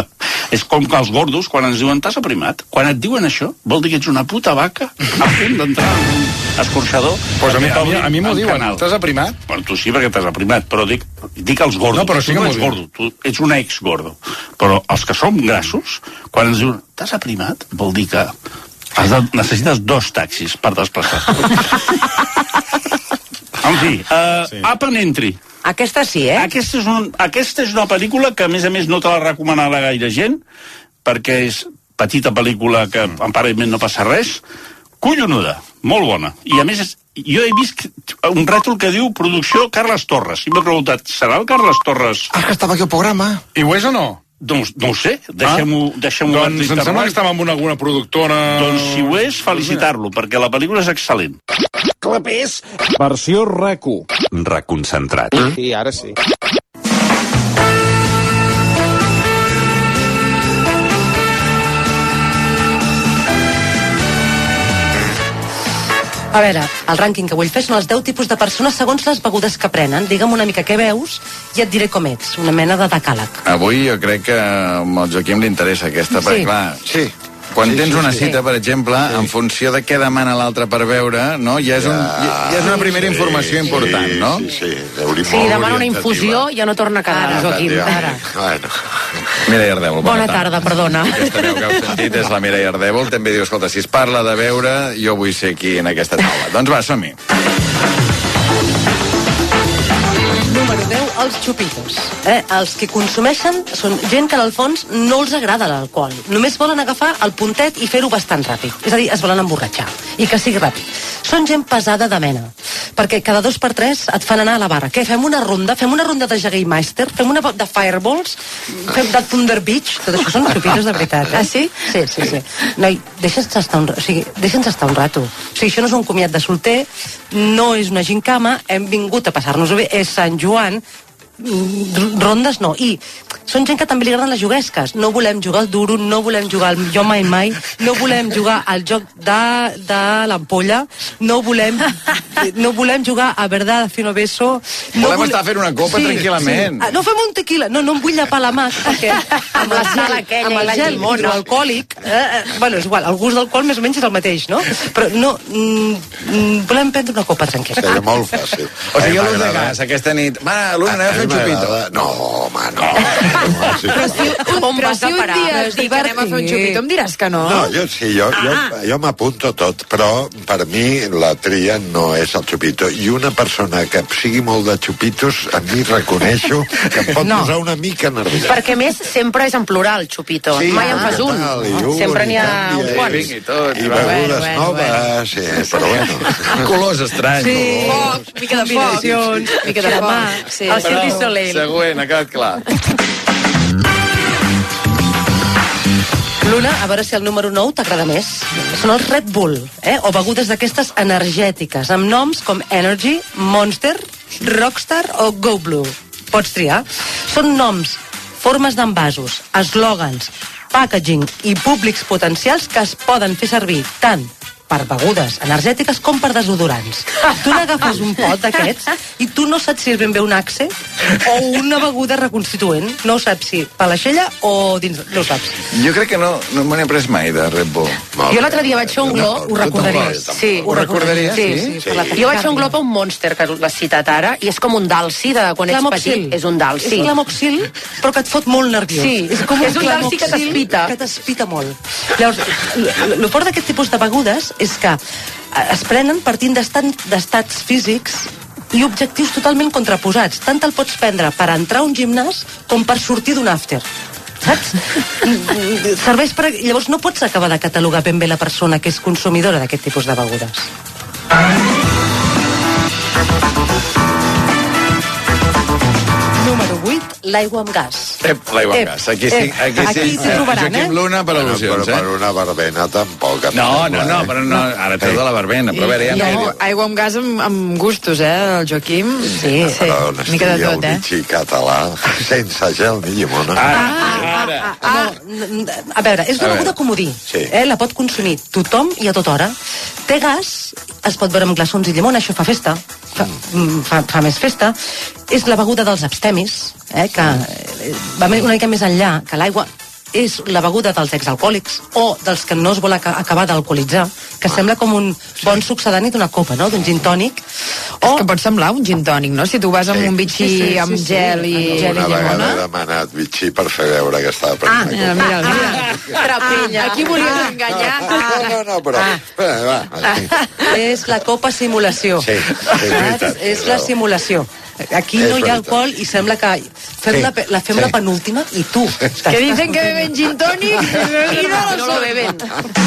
És com que els gordos, quan ens diuen t'has aprimat, quan et diuen això, vol dir que ets una puta vaca a punt d'entrar en un escorxador. Pues a mi, a mi, a mi m'ho diuen, t'has aprimat? Bueno, tu sí, perquè t'has aprimat, però dic, dic als gordos. No, però sí que tu no ets gordo, tu ets un ex-gordo. Però els que som grassos, quan ens diuen t'has aprimat, vol dir que Has de, necessites dos taxis per desplaçar. En fi, uh, sí. Up and Entry. Aquesta sí, eh? Aquesta és, un, aquesta és una pel·lícula que, a més a més, no te la recomanarà gaire gent, perquè és petita pel·lícula que aparentment no passa res, collonuda, molt bona. I, a més, jo he vist un rètol que diu producció Carles Torres. I m'he preguntat, serà el Carles Torres? Ah, que estava aquí al programa. I ho és o no? Doncs no ho sé, deixem-ho ah, deixem doncs em sembla que estava amb una, alguna productora... Doncs si ho és, felicitar-lo, perquè la pel·lícula és excel·lent. Clapés! Versió RAC1. Reconcentrat. Sí, ara sí. A veure, el rànquing que vull fer són els deu tipus de persones segons les begudes que prenen. Digue'm una mica què veus i et diré com ets. Una mena de decàleg. Avui jo crec que al Joaquim li interessa aquesta, sí. perquè clar... Sí. Quan sí, tens sí, una sí. cita, per exemple, sí. en funció de què demana l'altre per veure, no? Ja és, un, ja, ja és una primera sí, informació important, sí, no? Sí, sí, sí. Si demana una infusió, ja no torna a quedar, Joaquim. Ara. Bueno. Mireia Ardèvol, bona, bona tarda. tarda, perdona. Aquesta veu que heu sentit és la Mireia Ardèvol. També diu, escolta, si es parla de beure, jo vull ser aquí en aquesta taula. Doncs va, som-hi. Número deu, els xupitos. Eh? Els que consumeixen són gent que en el fons no els agrada l'alcohol. Només volen agafar el puntet i fer-ho bastant ràpid. És a dir, es volen emborratxar. I que sigui ràpid. Són gent pesada de mena. Perquè cada dos per tres et fan anar a la barra. Què? Fem una ronda? Fem una ronda de Jägermeister? Fem una de Fireballs? Fem de Thunder Beach? Tot això són xupitos de veritat. Eh? Ah, sí? Sí, sí, sí. Noi, deixa'ns estar un, o sigui, deixa'ns estar un rato. O sigui, això no és un comiat de solter, no és una gincama, hem vingut a passar-nos-ho bé, és Sant Joan, rondes no, i són gent que també li agraden les juguesques. No volem jugar al duro, no volem jugar al jo mai mai, no volem jugar al joc de, de l'ampolla, no volem no volem jugar a verdad, a fino beso, no volem vole... estar fent una copa sí, tranquil·lament sí. No fem un tequila, no, no em vull llapar la mà perquè amb, la sal aquella amb el gel hidroalcohòlic eh, eh, bueno, és igual, el gust d'alcohol més o menys és el mateix, no? Però no mm, volem prendre una copa tranquil·la. Seria molt fàcil. O sigui, l'ús de gas aquesta nit, va, l'una, anem a fer un xupito. No, home, no. no sí, però si, on però si un dia es dic que anem a fer un xupito, em diràs que no? No, jo sí, jo, jo, jo m'apunto tot, però per mi la tria no és el xupito. I una persona que sigui molt de xupitos, a mi reconeixo que em pot no. posar una mica nerviosa. Perquè més sempre és en plural, xupito. Sí, mai en fas un. Tal, un. Sempre n'hi ha uns quants. I, tot, I begudes bueno, noves, sí, però bueno. Colors estranys. Sí, foc, mica de foc. Mica de foc. Sí. El Cirque du Soleil. Següent, ha quedat clar. Luna, a veure si el número nou t'agrada més. Són els Red Bull, eh? O begudes d'aquestes energètiques, amb noms com Energy, Monster, Rockstar o Go Blue. Pots triar. Són noms, formes d'envasos, eslògans, packaging i públics potencials que es poden fer servir tant per begudes energètiques com per desodorants. Tu n'agafes un pot d'aquests i tu no saps si és ben bé un axe o una beguda reconstituent. No ho saps si per l'aixella o dins... No ho saps. Jo crec que no, no me n'he pres mai de Red Bull. Jo l'altre dia vaig fer un glop, ho recordaries. Sí, ho recordaries? Sí, sí, sí, sí. Jo vaig fer un glop a un Monster, que l'has citat ara, i és com un dalsi de quan ets petit. És un dalsi. És clamoxil, però que et fot molt nerviós. Sí, és com un, és un dalsi que t'espita. Que t'espita molt. Llavors, el fort d'aquest tipus de begudes és que es prenen partint d'estats físics i objectius totalment contraposats. Tant el pots prendre per entrar a un gimnàs com per sortir d'un after. Saps? Serveix per... Llavors no pots acabar de catalogar ben bé la persona que és consumidora d'aquest tipus de begudes. Número vuit, l'aigua amb gas. Ep, l'aigua amb gas. Aquí sí, aquí sí. Aquí s'hi trobaran, eh? Joaquim Luna per al·lusions, eh? Per una verbena tampoc. No, no, no, però no, ara treu de la verbena, però a veure, ja no, aigua amb gas amb, amb gustos, eh, el Joaquim? Sí, sí. Mica de tot, eh? Un mitjí català, sense gel ni llimona. Ah, ara. No, a veure, és una beguda comodí. Eh? La pot consumir tothom i a tota hora. Té gas, es pot beure amb glaçons i llimona, això fa festa. Fa, fa, fa més festa. És la beguda dels abstemis, eh, que va una mica més enllà, que l'aigua és la beguda dels exalcohòlics o dels que no es vol ac acabar d'alcoholitzar, que sembla com un bon succedani d'una copa, no?, d'un gin tònic. O... És que pot semblar un gin tònic, no? Si tu vas amb sí. un bitxí sí, sí, sí, amb sí, gel i... Sí. Gel una i vegada he demanat bitxí per fer veure que estava prenent ah, una copa. Mira, mira. Trapella. Aquí volies enganyar. No, no, no, però... Ah. Espera, va, ah. És la copa simulació. Sí, sí, és veritat. És la simulació. Aquí no hi ha alcohol i sembla que fem sí, la, la fem sí. la penúltima i tu. Que dicen que beben gin tònic i no, no lo beben.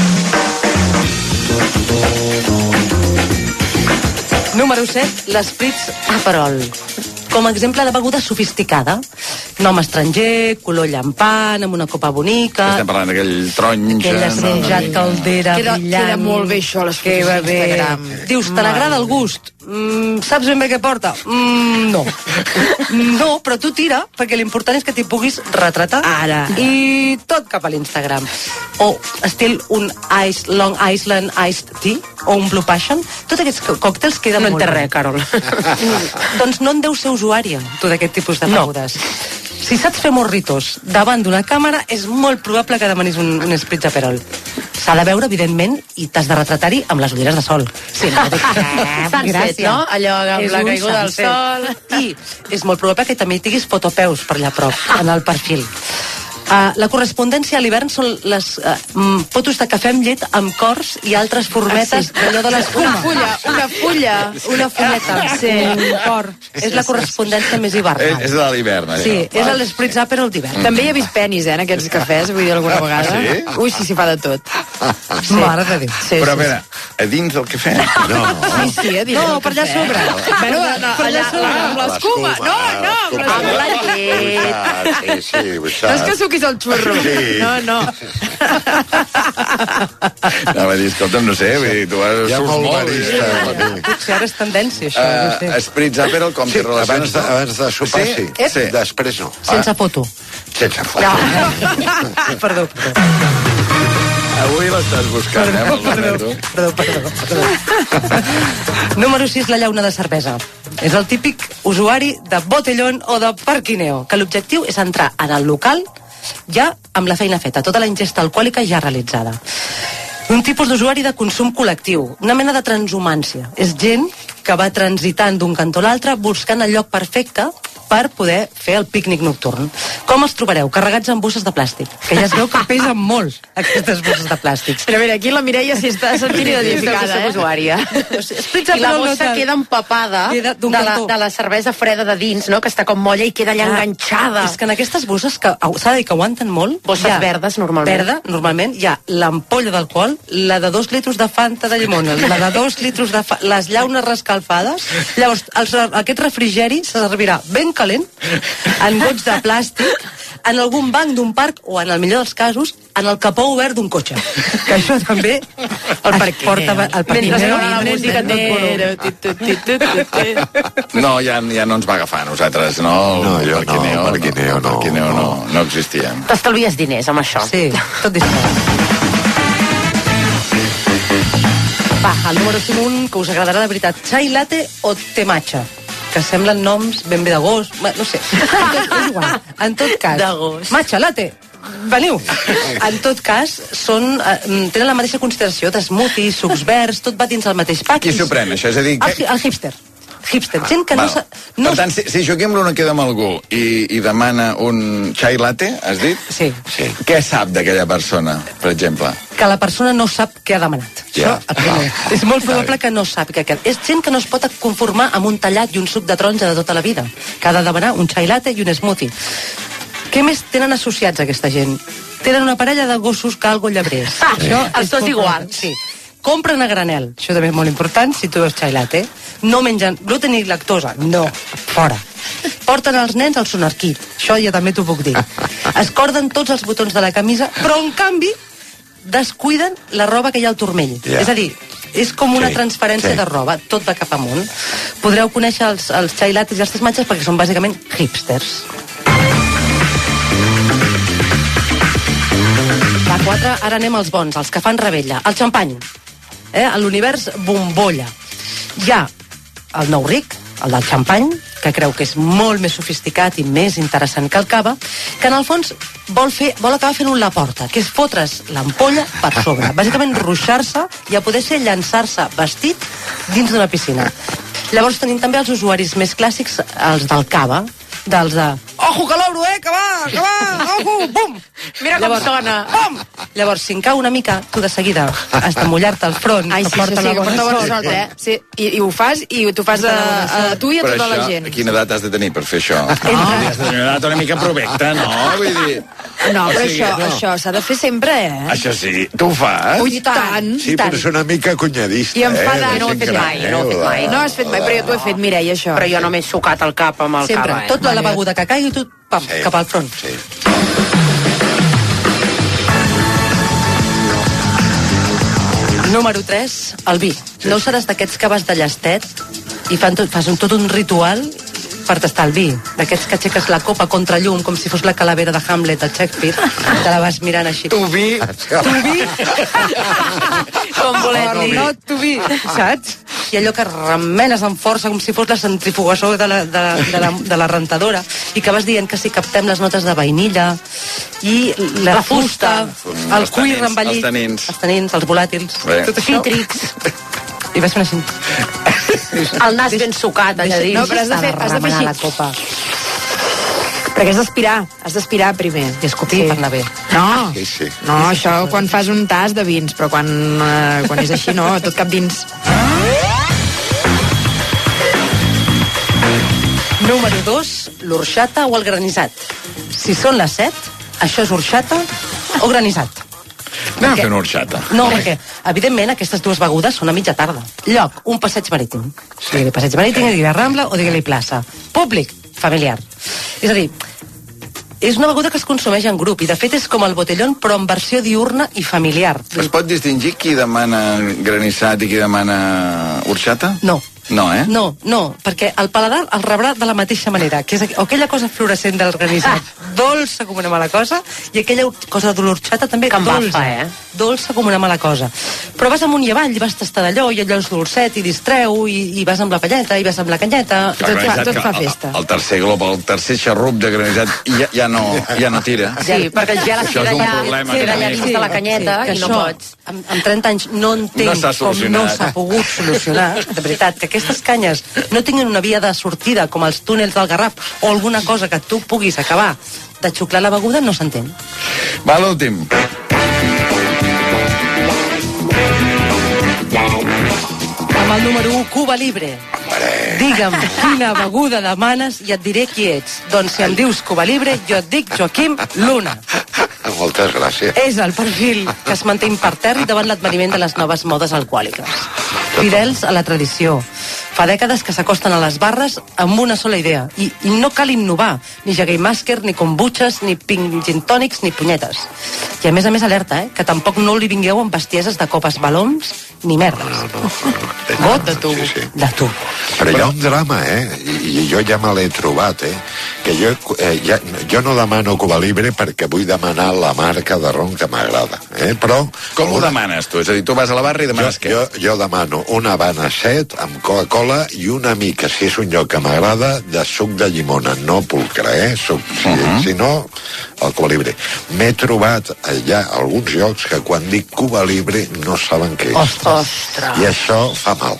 Número set, l'Espritz Aperol. Com a exemple de beguda sofisticada. Nom estranger, color llampant, amb una copa bonica... Estem parlant d'aquell taronja... Aquell esponjat no, caldera queda, brillant... Queda molt bé això, les fotos d'Instagram. Dius, te n'agrada el gust? Mm, saps ben bé què porta? Mm, no. No, però tu tira, perquè l'important és que t'hi puguis retratar. Ara. I tot cap a l'Instagram. O estil un Ice, Long Island Iced Tea, o un Blue Passion. Tots aquests còctels queden no molt bé. No en té res, Carol. Doncs no en deu ser usuària, tu, d'aquest tipus de begudes. No. Si saps fer morritos davant d'una càmera, és molt probable que demanis un, un Espritz Aperol. S'ha de veure, evidentment, i t'has de retratar-hi amb les ulleres de sol. Sí, no, dic, sunset, no? Allò amb la caiguda del sol. I és molt probable que també hi tinguis fotopeus per allà a prop, en el perfil. Uh, la correspondència a l'hivern són les uh, mm, fotos de cafè amb llet amb cors i altres formetes ah, sí. d'allò de l'escuma. Una fulla, una fulla, una fulleta. Sí, un cor. És la correspondència més hivernal. És, és de l'hivern, allò. Sí, és l'Espritz Aperol d'hivern. Mm. També hi ha vist penis, eh, en aquests cafès, vull dir alguna vegada. Ah, sí? Ui, sí, s'hi fa de tot. Sí. Mare de Déu. Sí, Però a sí, veure, a dins del cafè? No. Sí, sí, a dins no, del per allà sobre. Bueno, per allà sobre. Amb l'escuma. No, no, amb la llet. Sí, sí, no és que suquis el xurro. Sí. No, no. No, va dir, escolta'm, no sé, vull dir, tu has, hi ha surts molt molt. barista. Potser ara és tendència, això. Uh, no sé. Espritz Aperol, com sí, t'hi relaciones? Abans de, abans de sopar, sí. sí. sí. Després no. Sense foto. Sense foto. No. Perdó, perdó. Avui l'estàs buscant, eh? Perdó, perdó, perdó, perdó. Número sis, la llauna de cervesa. És el típic usuari de botellón o de parquineo, que l'objectiu és entrar en el local ja amb la feina feta, tota la ingesta alcohòlica ja realitzada. Un tipus d'usuari de consum col·lectiu, una mena de transhumància. És gent que va transitant d'un cantó a l'altre buscant el lloc perfecte per poder fer el pícnic nocturn. Com els trobareu? Carregats amb bosses de plàstic, que ja es veu que pesen molt, aquestes bosses de plàstic. Però a veure, aquí la Mireia s'hi està sentint identificada, eh? Usuària. I la bossa queda empapada queda de, la, de la cervesa freda de dins, no?, que està com molla i queda allà ah, enganxada. És que en aquestes bosses, que s'ha de dir que aguanten molt... Bosses verdes, normalment. Verda, normalment, hi ha l'ampolla d'alcohol, la de dos litros de Fanta de llimona, la de dos litros de... Fa... les llaunes rescalfades. Llavors, els, aquest refrigeri se servirà ben calent, en gots de plàstic, en algun banc d'un parc o, en el millor dels casos, en el capó obert d'un cotxe. Que això també el es porta al parquineo. La música no, ja, ja no ens va agafar a nosaltres, no? El no, jo parquineo, no, parquineo no. Parquineo no, no, no existia. T'estalvies diners amb això. Sí, tot disparat. Va, el número cinc, un que us agradarà de veritat. Chai latte o te matcha? Que semblen noms ben bé de gos, no sé. És igual. En tot cas, de gos. Matcha latte, veniu. En tot cas, són, tenen la mateixa consideració d'smoothie, sucs verds, tot va dins el mateix pack. Qui s'ho pren, això? És a dir... Que... El, el hipster. Hipster, gent que bueno, no... Per tant, si, si Joaquim Luna queda amb algú i, i demana un chai latte, has dit? Sí. sí. Què sap d'aquella persona, per exemple? Que la persona no sap què ha demanat. Ja. Això, ah, és molt probable que no sàpiga què. És gent que no es pot conformar amb un tallat i un suc de taronja de tota la vida, que ha de demanar un chai latte i un smoothie. Què més tenen associats aquesta gent? Tenen una parella de gossos calgo llebrers. Ah, això és tots iguals. Sí. Compren a granel, això també és molt important, si tu veus chai latte. No mengen gluten i lactosa, no, fora. Porten els nens al sonarquí, això ja també t'ho puc dir. Es corden tots els botons de la camisa, però en canvi descuiden la roba que hi ha al turmell. Yeah. És a dir, és com una sí, transferència sí. de roba, tot va cap amunt. Podreu conèixer els, els chai lattes i els tesmatges perquè són bàsicament hipsters. Va, quatre, ara anem als bons, els que fan rebella. El xampany, eh? L'univers bombolla. Hi ha el nou ric, el del xampany, que creu que és molt més sofisticat i més interessant que el cava, que en el fons vol, fer, vol acabar fent un Laporta, que és fotre's l'ampolla per sobre. Bàsicament ruixar-se i a poder ser llançar-se vestit dins d'una piscina. Llavors tenim també els usuaris més clàssics, els del cava, dels de... Ojo, que l'obro, eh, que va, que va, ojo, bum! Mira com Llavors, sona. Bum! Llavors, si en cau una mica, tu de seguida has de mullar-te el front. Ai, sí, sí, sí, que porta bona sort, eh? Sí, i, i ho fas, i t'ho fas a, a tu i a però tota això, la gent. Però quina edat has de tenir per fer això? No. Has de tenir una edat una mica provecta, no? Vull dir... No, però o sigui, això, no. això s'ha de fer sempre, eh? Això sí, tu ho fas? Ui, tant, Sí, tant. però és una mica cunyadista, I em fa eh? d'any, no ho he fet mai, no ho he fet mai. No has fet mai, però jo t'ho he fet, Mireia, això. Però jo no m'he sucat el cap amb el Sempre, cava, eh? tot la beguda que caigui, tu, pam, Sí. cap al front. Sí. Número tres, el vi. No seràs d'aquests que vas de llastet i fan tot, fas un, tot un ritual per tastar el vi. D'aquests que aixeques la copa contra llum com si fos la calavera de Hamlet a Shakespeare. Te la vas mirant així. Tu vi... Tu vi... Com voler dir. No, tu vi, saps? I allò que remenes amb força com si fos la centrifugació de la, de, de la, de la rentadora i que vas dient que si captem les notes de vainilla i la, La fusta, fusta el els cuir tanins, envellit, els tanins. els tanins, els volàtils, Bé. tot això. Cítrics. I vas fent així. El nas ben sucat, allà dins. No, però has de fer, has de fer Remenar la així. copa. Perquè has d'aspirar, has d'aspirar primer. I escopir per anar bé. No, Sí, sí. no, això quan fas un tas de vins, però quan, eh, quan és així, no, tot cap dins. Número dos, l'orxata o el granissat. Si són les set, això és orxata o granissat. Anem a fer una orxata. No, perquè, evidentment, aquestes dues begudes són a mitja tarda. Lloc, un passeig marítim. Sí. Digue-li passeig marítim, digue-li Rambla o digue-li plaça. Públic, familiar. És a dir, és una beguda que es consumeix en grup i, de fet, és com el botellón, però en versió diurna i familiar. Es pot distingir qui demana granissat i qui demana orxata? No. No, eh? No, no, perquè el paladar el rebrà de la mateixa manera, que és aqu- o aquella cosa fluorescent del granissat, dolça com una mala cosa, i aquella cosa de l'orxata també Que dolça, embafa, eh? dolça com una mala cosa. Però vas amunt i avall i vas tastar d'allò, i allò és dolcet i distreu, i, i vas amb la palleta, i vas amb la canyeta, Clar, tot fa, granissat tot que fa el- festa. El, tercer glob, el tercer xarrup de granissat ja, ja, no, ja no tira. Sí, perquè el gel es Això és queda un allà, problema queda allà que dins de la canyeta que i no això, pots. Amb, amb trenta anys no entenc No s'ha com no solucionat. s'ha pogut solucionar, de veritat, que aquestes canyes no tinguin una via de sortida com els túnels del Garraf o alguna cosa que tu puguis acabar de xuclar la beguda, no s'entén. Va, l'últim. Amb el número u, Cuba Libre. Digue'm quina beguda demanes i et diré qui ets. Doncs si em dius Cuba Libre, jo et dic Joaquim Luna. Moltes gràcies. És el perfil que es manté impertern davant l'adveniment de les noves modes alcohòliques. Fidels a la tradició. Fa dècades que s'acosten a les barres amb una sola idea. I, i no cal innovar. Ni Jägermeister, ni kombuchas, ni pink gin tònics, ni punyetes. I a més a més alerta, eh? Que tampoc no li vingueu amb bestieses de copes balons ni merdes. No, no, no. Got de tu. Sí, sí. De tu. Però hi ha un drama, eh? I, i jo ja me l'he trobat, eh? Que jo, eh, ja, jo no demano Cuba Libre perquè vull demanar la marca de ron que m'agrada, eh? Però... Com ho demanes, tu? És a dir, tu vas a la barra i demanes jo, què? Jo, jo demano una Habana set amb Coca-Cola i una mica, si és un lloc que m'agrada, de suc de llimona, no pulcre, eh? Suc, si, uh -huh. si no, el Cuba Libre. M'he trobat allà alguns llocs que quan dic Cuba Libre no saben què és. Ostres. I això fa mal.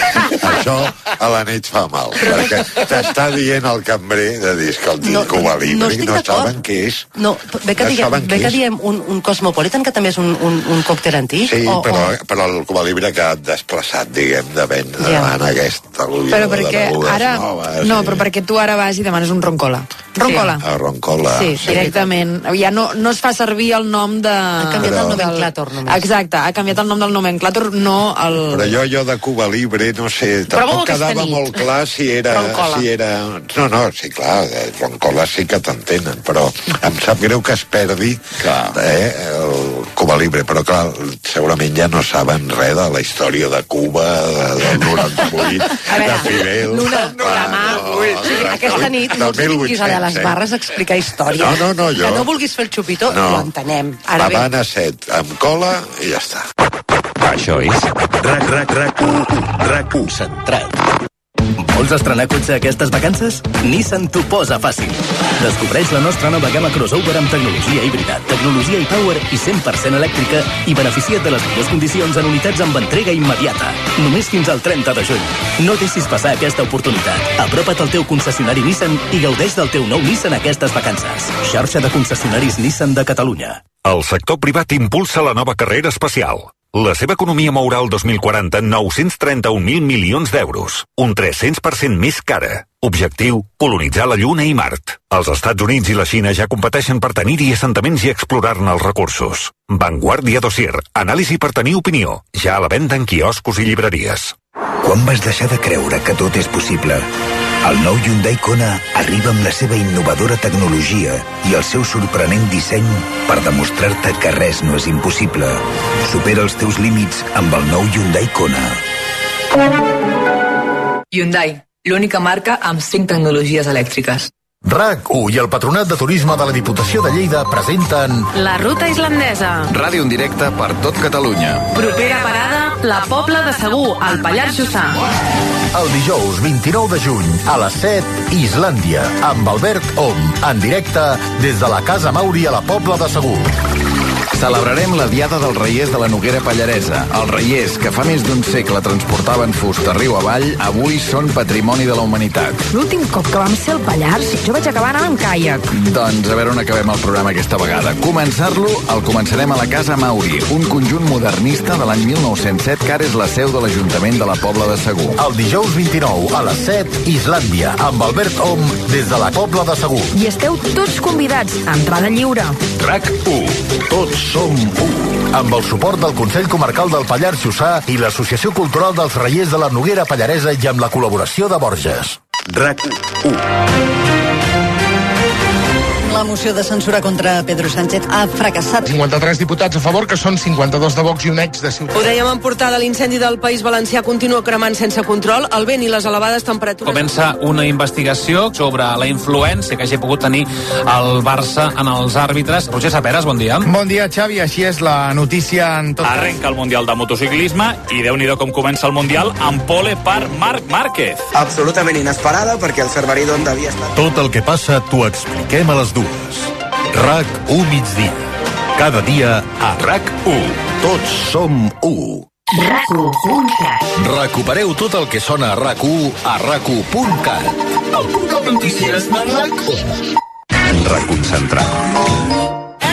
Això a la nit fa mal, perquè t'està dient el cambrer de dir, escolti, No, Cuba no Libre, estic no, d'acord. saben què és. No, bé que No diguem, saben bé què que és. diem un, un Cosmopolitan, que també és un, un, un còctel antic. Sí, o, però, o... però el Cuba Libre ha quedat desplaçat, diguem, de vent Ja. davant aquesta al·lusió Però de perquè begudes ara... noves. No, i- però perquè tu ara vas i demanes un roncola. Roncola. A Roncola. Sí, directament. Ja no, no es fa servir el nom de... Ha canviat Però- el nomenclàtor, només. Exacte, ha canviat el nom del nomenclàtor, no el... Però jo, jo de Cuba Libre, no sé, Prova-ho tampoc aquesta quedava nit. molt clar si era... Roncola. Si era... No, no, sí, clar, de Roncola sí que t'entenen, però em sap greu que es perdi eh, el Cuba Libre, però clar, segurament ja no saben res de la història de Cuba, de, del noranta-vuit, de Fidel... Luna, no, aquesta nit no del et vinguis allà a les eh? barres a explicar història. No, no, no, jo- Que no vulguis fer el xupito, No. ho entenem. Ara bé, Habana set amb cola i ja està. Això és RAC, RAC, RAC, RAC concentrat. Vols estrenar cotxe aquestes vacances? Nissan t'ho posa fàcil. Descobreix la nostra nova gamma crossover amb tecnologia híbrida, tecnologia e-Power i cent per cent elèctrica i beneficia't de les millors condicions en unitats amb entrega immediata. Només fins al trenta de juny. No deixis passar aquesta oportunitat. Apropa't al teu concessionari Nissan i gaudeix del teu nou Nissan aquestes vacances. Xarxa de concessionaris Nissan de Catalunya. El sector privat impulsa la nova carrera espacial. La seva economia mourà el dos mil quaranta nou-cents trenta-un mil milions d'euros, un tres-cents per cent més cara. Objectiu, colonitzar la Lluna i Mart. Els Estats Units i la Xina ja competeixen per tenir-hi assentaments i explorar-ne els recursos. Vanguardia Dossier, anàlisi per tenir opinió, ja a la venda en quioscos i llibreries. Quan vas deixar de creure que tot és possible? El nou Hyundai Kona arriba amb la seva innovadora tecnologia i el seu sorprenent disseny per demostrar-te que res no és impossible. Supera els teus límits amb el nou Hyundai Kona. Hyundai, l'única marca amb cinc tecnologies elèctriques. RAC u i el Patronat de Turisme de la Diputació de Lleida presenten La Ruta Islandesa. Ràdio en directe per tot Catalunya. Propera parada, la Pobla de Segur, al Pallars Jussà. El dijous vint-i-nou de juny a les set, Islàndia, amb Albert Om, en directe des de la Casa Mauri a la Pobla de Segur. Celebrarem la Diada dels Reiers de la Noguera Pallaresa. Els reiers, que fa més d'un segle transportaven fusta riu avall, avui són patrimoni de la humanitat. L'últim cop que vam ser al Pallars, jo vaig acabar anant amb caiac. Doncs a veure on acabem el programa aquesta vegada. Començar-lo el començarem a la Casa Mauri, un conjunt modernista de l'any mil nou-cents set que ara és la seu de l'Ajuntament de la Pobla de Segur. El dijous vint-i-nou a les set, Islàndia, amb Albert Om, des de la Pobla de Segur. I esteu tots convidats, entrada lliure. RAC u. Tots som u. Amb el suport del Consell Comarcal del Pallars Jussà i l'Associació Cultural dels Reiers de la Noguera Pallaresa i amb la col·laboració de Borges. RAC u. La moció de censura contra Pedro Sánchez ha fracassat. cinquanta-tres diputats a favor, que són cinquanta-dos de Vox i un ex de Ciutadans. Ho dèiem en portada, l'incendi del País Valencià continua cremant sense control, el vent i les elevades temperatures. Comença una investigació sobre la influència que hagi pogut tenir el Barça en els àrbitres. Roger Saperas, bon dia. Bon dia, Xavi, així és la notícia en tot cas. Arrenca el Mundial de motociclisme i Déu-n'hi-do com comença el Mundial amb pole per Marc Márquez. Absolutament inesperada perquè el Cerverí d'on havia estat. Tot el que passa t'ho expliquem a les dues. RAC u migdia. Cada dia a RAC u. Tots som u. RAC u punt cat. Recupereu tot el que sona a RAC u a RAC u punt cat. El punt de notícies de RAC u. Reconcentrat.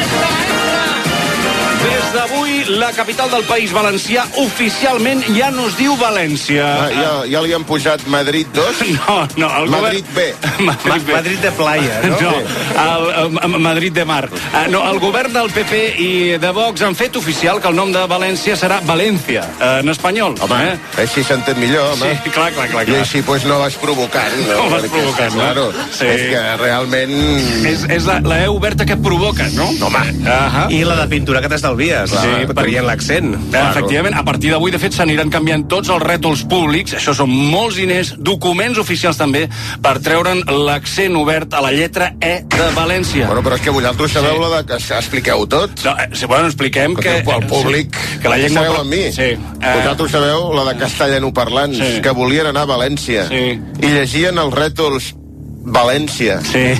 Des d'avui, la capital del País Valencià oficialment ja no es diu València. Ah, ja, ja li han pujat Madrid dos? No, no. El Madrid govern... B. Madrid, B. Madrid de playa, no? No, el, el, Madrid de mar. Uh, no, el govern del P P i de Vox han fet oficial que el nom de València serà València, uh, en espanyol. Home, eh? així s'entén millor, home. Sí, clar, clar, clar. I així pues, no vas provocant. No, no vas provocant, no? Claro, sí. És que realment... És, és la, la E oberta que provoca, no? No, home. Uh -huh. I la de pintura que t'estalvies, sí, traient l'accent. Claro. Efectivament, a partir d'avui, de fet, s'aniran canviant tots els rètols públics, això són molts diners, documents oficials també, per treure'n l'accent obert a la lletra E de València. Bueno, però és que vosaltres sabeu sí. la de que expliqueu tot. No, eh, bueno, expliquem que... que el públic, sí, que la llengua... Sabeu amb mi. Sí. Eh... Vosaltres sabeu la de castellanoparlants, sí. que volien anar a València sí. i llegien els rètols València. Sí.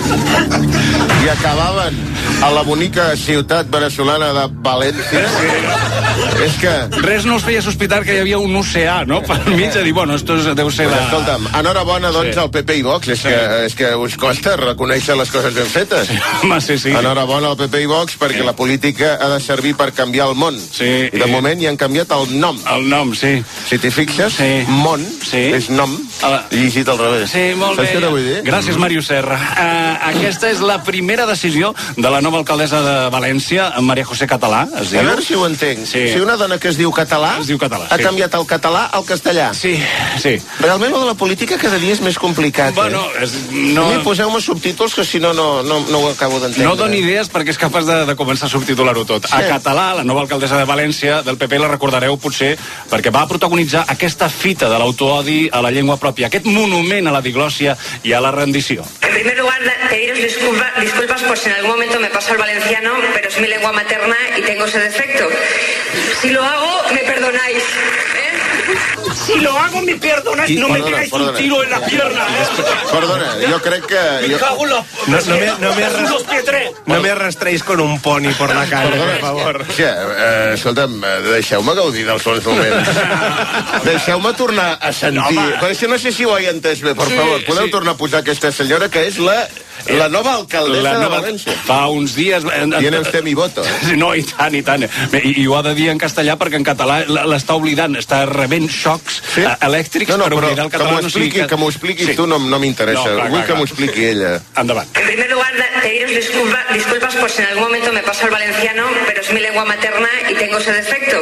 I acabaven a la bonica ciutat veneçolana de València. Sí. És que... Res no els feia sospitar que hi havia un oceà, no? Per mig de dir, bueno, esto es, deu ser... Pues la... Escolta'm, enhorabona, doncs, sí. al P P i Vox. És, sí. que, és que us costa reconèixer les coses ben fetes. Sí, home, sí, sí. Enhorabona al P P i Vox, perquè sí. la política ha de servir per canviar el món. Sí. I de moment hi han canviat el nom. El nom, sí. Si t'hi fixes, sí. món sí. és nom, la... llegit al revés. Sí, molt Saps bé. què vull dir? Gràcies, Màrius Serra. Uh, aquesta és la primera decisió de la nova alcaldessa de València, Maria José Català, es diu. A veure si ho entenc. Sí. Si una dona que es diu català, es diu català ha sí. canviat el català al castellà. Sí, sí. Realment, el de la política cada dia és més complicat. Bueno, eh? és, no... A mi poseu-me subtítols, que si no, no, no, no ho acabo d'entendre. No doni idees perquè és capaç de, de començar a subtitular-ho tot. Sí. A Català, la nova alcaldessa de València, del P P, la recordareu potser, perquè va protagonitzar aquesta fita de l'autoodi a la llengua pròpia, aquest monument a la diglòsia i a la rendició. En primer lugar, pediros disculpa, disculpas por si en algún momento me paso al valenciano, pero es mi lengua materna y tengo ese defecto. Si lo hago, me perdonáis. ¿eh? Si lo hago, me perdonáis. No me pegáis un tiro en la pierna. Perdona, jo crec que... Me cago en la... No, no, me, no, me arrastréis, no me arrastréis con un poni por la cara, Perdona, por favor. Sí, eh, escolta'm, deixeu-me gaudir dels bons moments. Deixeu-me tornar a sentir... No, perquè no sé si ho he entès bé, per sí, favor. Podeu sí. tornar a posar aquesta senyora, que és la... La nova alcaldessa la nova... de València. Fa uns dies... Tiene usted mi voto. No, i tant, i tant. I, i ho ha de dir en castellà perquè en català l'està oblidant. Està rebent xocs sí? elèctrics no, no, per oblidar el català. Que m'ho expliqui, que m'ho expliquis sí. tu no, no m'interessa. No, Vull clar, que m'ho expliqui ella. Endavant. En primer lugar, pediros disculpa, disculpas por si en algún momento me paso al valenciano, pero es mi lengua materna y tengo ese defecto.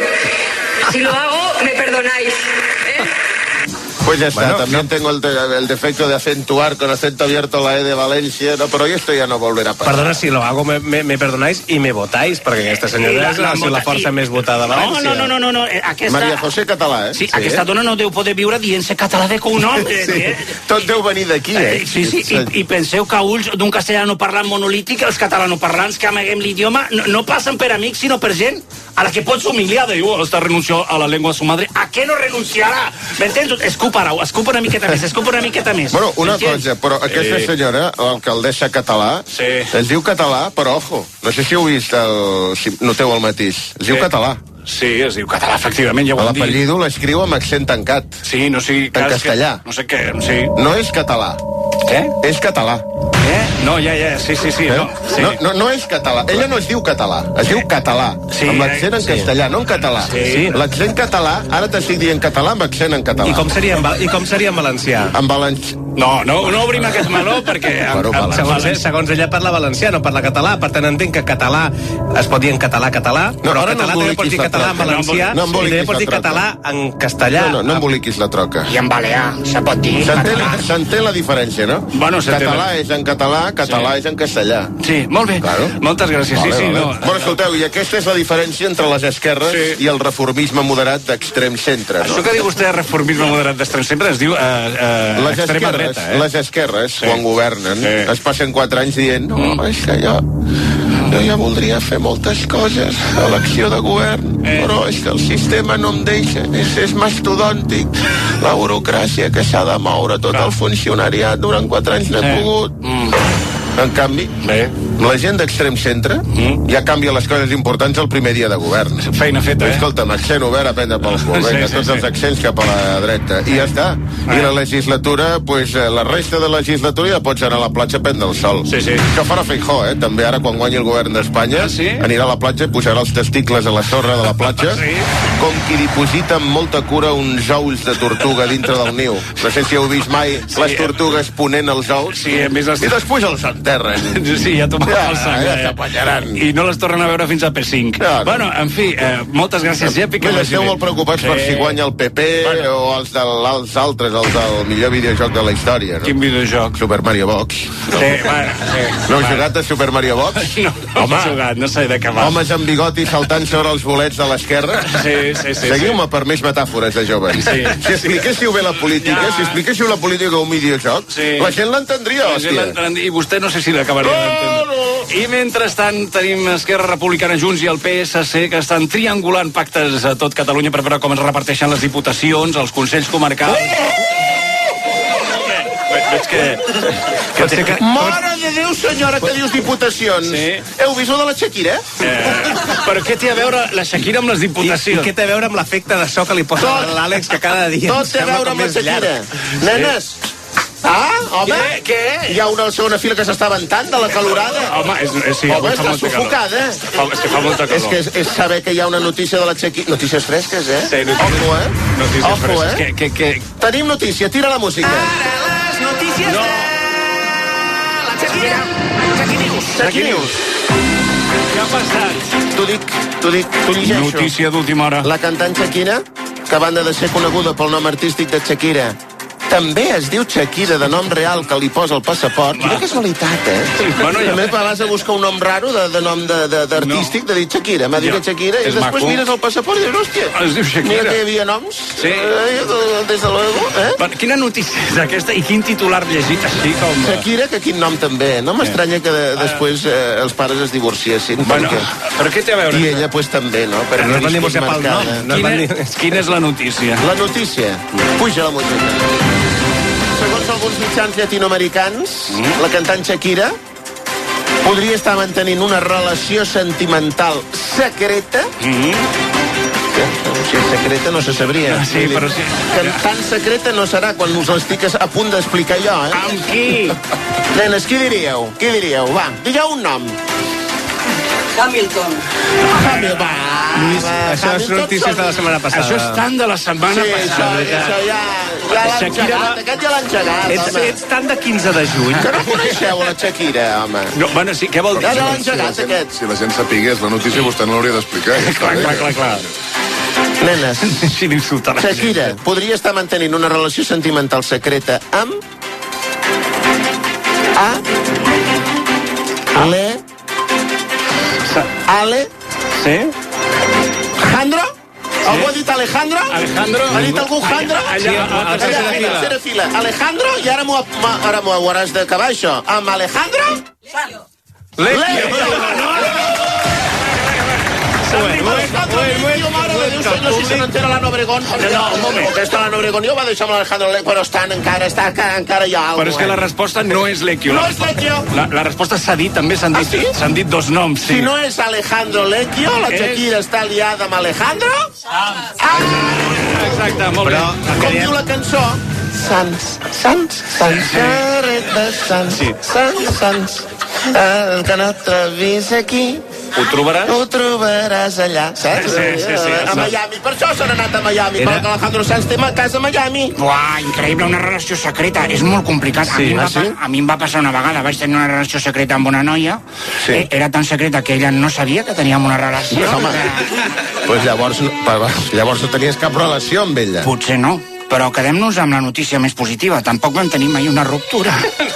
Si lo hago, me perdonáis. ¿Eh? Pues ya está, bueno, también no. tengo el, el defecto de acentuar con acento abierto la E de Valencia, no, pero esto ya no volverá a pasar. Perdona, si lo hago me, me, me perdonáis y me votáis, perquè aquesta senyora és la, la, la força més votada de València. No, no, no, no, no. Aquesta... Maria José Català, eh? Sí, sí, aquesta dona no deu poder viure dient-se català de cognom. Sí, eh? Tot deu venir d'aquí, eh? Sí, sí, i, i penseu que ulls d'un castellano parlant monolític, els catalanoparlants que amaguem l'idioma, no, no passen per amics, sinó per gent a la que pots humiliar. Diu, esta renunció a la llengua de su madre. ¿A què no renunciarà? M'entens? Escupa, escupa una miqueta més, escupa una miqueta més. Bueno, una cosa, però aquesta senyora, l'alcaldessa Català, sí. es diu Català, però ojo, no sé si heu vist el... si noteu el mateix, es diu Català. Sí, es diu català, efectivament, ja ho hem dit. L'apellido l'escriu amb accent tancat. Sí, no sé... En castellà. Que, no sé què, sí. No és català. Què? És català. Què? No, ja, ja, sí, sí, sí. Eh? No, sí. No, no, no és català. Ella no es diu català, es sí. diu català. Sí, amb l'accent en sí. castellà, no en català. Sí. L'accent català, ara t'estic dient català amb accent en català. I com seria en, i com seria en valencià? En valencià. No, no, no obrim aquest meló perquè... En, en, en, segons, ell, segons ella parla valencià, no parla català, per tant entenc que català es pot dir en català, català, no, però català no també pots dir català en valencià no, no i també pots dir català en castellà. No, no, no emboliquis la troca. I en balear, se pot dir català. S'entén la diferència, no? Bueno, català és en català, català sí. és en castellà. Sí, molt bé. Claro. Moltes gràcies. Vale, sí, sí, vale. no. Bueno, escolteu, i aquesta és la diferència entre les esquerres sí. i el reformisme moderat d'extrem centre, no? Això que diu vostè de reformisme moderat d'extrem centre es diu eh, eh, les extrema esquerres, dreta, eh? Les esquerres, sí. quan governen, sí. es passen quatre anys dient no, mm. és que jo, jo ja voldria fer moltes coses a l'acció de govern, eh. però és que el sistema no em deixa, és, és mastodòntic, la burocràcia que s'ha de moure, tot Clar. el funcionariat, durant quatre anys no he eh. pogut. Mm. En canvi, Bé. la gent d'extrem centre mm. ja canvia les coses importants el primer dia de govern. Feina feta, eh? Escolta'm, accent obert a prendre pel cul. Vinga, sí, sí, tots sí. els accents cap a la dreta. I ja està. Ah. I la legislatura, pues, la resta de la legislatura ja pots anar a la platja a prendre el sol. Sí, sí. Això farà Feijóo, eh? També ara, quan guanyi el govern d'Espanya, ah, sí? anirà a la platja i posarà els testicles a la sorra de la platja, sí? com qui diposita amb molta cura uns ous de tortuga dintre del niu. No sé si heu vist mai sí, les tortugues ponent els ous. Sí, hem vist les... I després els enterren. Sí, ja tomaven ja, el sang. Ja s'apanyaran. I no les tornen a veure fins a P cinc. Ja, no. Bueno, en fi, eh, moltes gràcies, Jepi. Bé, esteu molt preocupats sí. per si guanya el P P bueno. o els, de, els altres, els del millor videojoc de la història, no? Quin videojoc? Super Mario Box. No. Sí, bueno, sí. No heu jugat a Super Mario Box? No, no Home, he jugat, no sé de què va. Homes amb bigoti saltant sobre els bolets de l'esquerra? Sí, sí, sí. Seguiu-me sí. per més metàfores de joves. Sí. Si expliquéssiu bé la política, ja. si expliquéssiu la política com un videojoc, sí. la gent l'entendria, hòstia. I vostè no sé si l'acabaria oh, d'entendre. No. I mentrestant tenim Esquerra Republicana, Junts i el P S C que estan triangulant pactes a tot Catalunya per veure com es reparteixen les diputacions, els consells comarcals... Veig que... que, que... Mare de Déu, senyora, que dius diputacions. Sí. Heu vist lo de la Shakira? Eh, però què té a veure la Shakira amb les diputacions? I, i què té a veure amb l'efecte de so que li posa l'Àlex, que cada dia... Tot té a veure amb la Shakira. Nenes... Ah, home, què? què? Hi ha una segona fila que s'està ventant de la calorada. Home, és, és, sí, home, està sufocada. Fa, és que fa molta calor. És que és, és saber que hi ha una notícia de la Shakira. Notícies fresques, eh? Sí, notícies, Ojo, eh? Notícies Ojo, fresques. Eh? Que, que, que... Tenim notícia, tira la música. Ara les notícies no. de la Shakira. Shakira News. Shakira News. Què ha passat? T'ho dic, t'ho dic, t'ho llegeixo. Notícia d'última hora. La cantant Shakira, que a banda de ser coneguda pel nom artístic de Shakira, també es diu Shakira, de nom real, que li posa el passaport. Quina casualitat, eh? Bueno, ja... També vas a buscar un nom raro de, de nom d'artístic, de, de, de dir Shakira. M'ha dit ja. Shakira, i després maco. Mires el passaport i dius, hòstia, es diu Shakira. Mira que hi havia noms. Sí. Eh, des de luego, eh? Per, quina notícia és aquesta i quin titular llegit així com... Shakira, que quin nom també. No m'estranya que de, després eh, els pares es divorciessin. Bueno, perquè... però què té a veure? I ella, pues, també, no? Per no es van divorciar pel nom. No quina, van... quina és la notícia? La notícia. Puja la música. Segons alguns mitjans llatinoamericans, mm. la cantant Shakira podria estar mantenint una relació sentimental secreta. Mm. Si és secreta no se sabria. Ah, sí, però sí. Tan secreta no serà quan us l'estic a punt d'explicar jo, eh? Amb qui? Nenes, qui diríeu? Qui diríeu? Va, digueu un nom. Hamilton. Hamilton, va. Lluís, va, això és notícies de la setmana passada. Això és tant de la setmana sí, passada. Sí, això, això ja, ja l'han engegat. Aquest ja l'han engegat, ets, home. Ets tant de quinze de juny. Que no coneixeu la Shakira, home. No, bueno, sí, què vol dir? Ja l'han engegat, aquest. Si la gent sapigués la notícia, vostè no l'hauria d'explicar. Clar, clar, clar, clar. Nenes, Shakira podria estar mantenint una relació sentimental secreta amb... A... Le... Ale... Sí? Jandro? Sí? Algú ha dit Alejandro? Alejandro? Ha dit algú Jandro? Allà, a la tercera fila. Tercera fila. Alejandro? I ara m'ho ara m'ho hauràs d'acabar, això. Amb Alejandro? Lecchio. Lecchio. No, no, no. Alejandro Lecchio, mare de Déu, no sé si se n'entera l'Anna Obregón. No, no, un moment. Aquesta l'Anna Obregón jo va deixar amb l'Alejandro Lecchio, però estan encara, està, encara hi ha alguna cosa. Però és que la resposta no és Lecchio. No és Lecchio. La, la resposta s'ha dit, també s'han dit, ah, sí? s'han dit dos noms. Sí. Si no és Alejandro Lecchio, la Shakira està liada amb Alejandro? Ah! Exacte, molt però, bé. Com diu la cançó? Sants, sants, sants, carretes, sants, sants, sants, el que no trobis aquí... Ho trobaràs? Ho trobaràs allà, saps? Sí, sí, sí. A Miami. Per això s'han anat a Miami, Era... perquè Alejandro Sanz té una casa a Miami. Uah, increïble, una relació secreta. És molt complicat. Sí, a, mi ah, va, sí? a mi em va passar una vegada. Vaig tenir una relació secreta amb una noia. Sí. Eh, era tan secreta que ella no sabia que teníem una relació. No, home, pues llavors, llavors no tenies cap relació amb ella. Potser no. Però quedem-nos amb la notícia més positiva. Tampoc vam tenir mai una ruptura.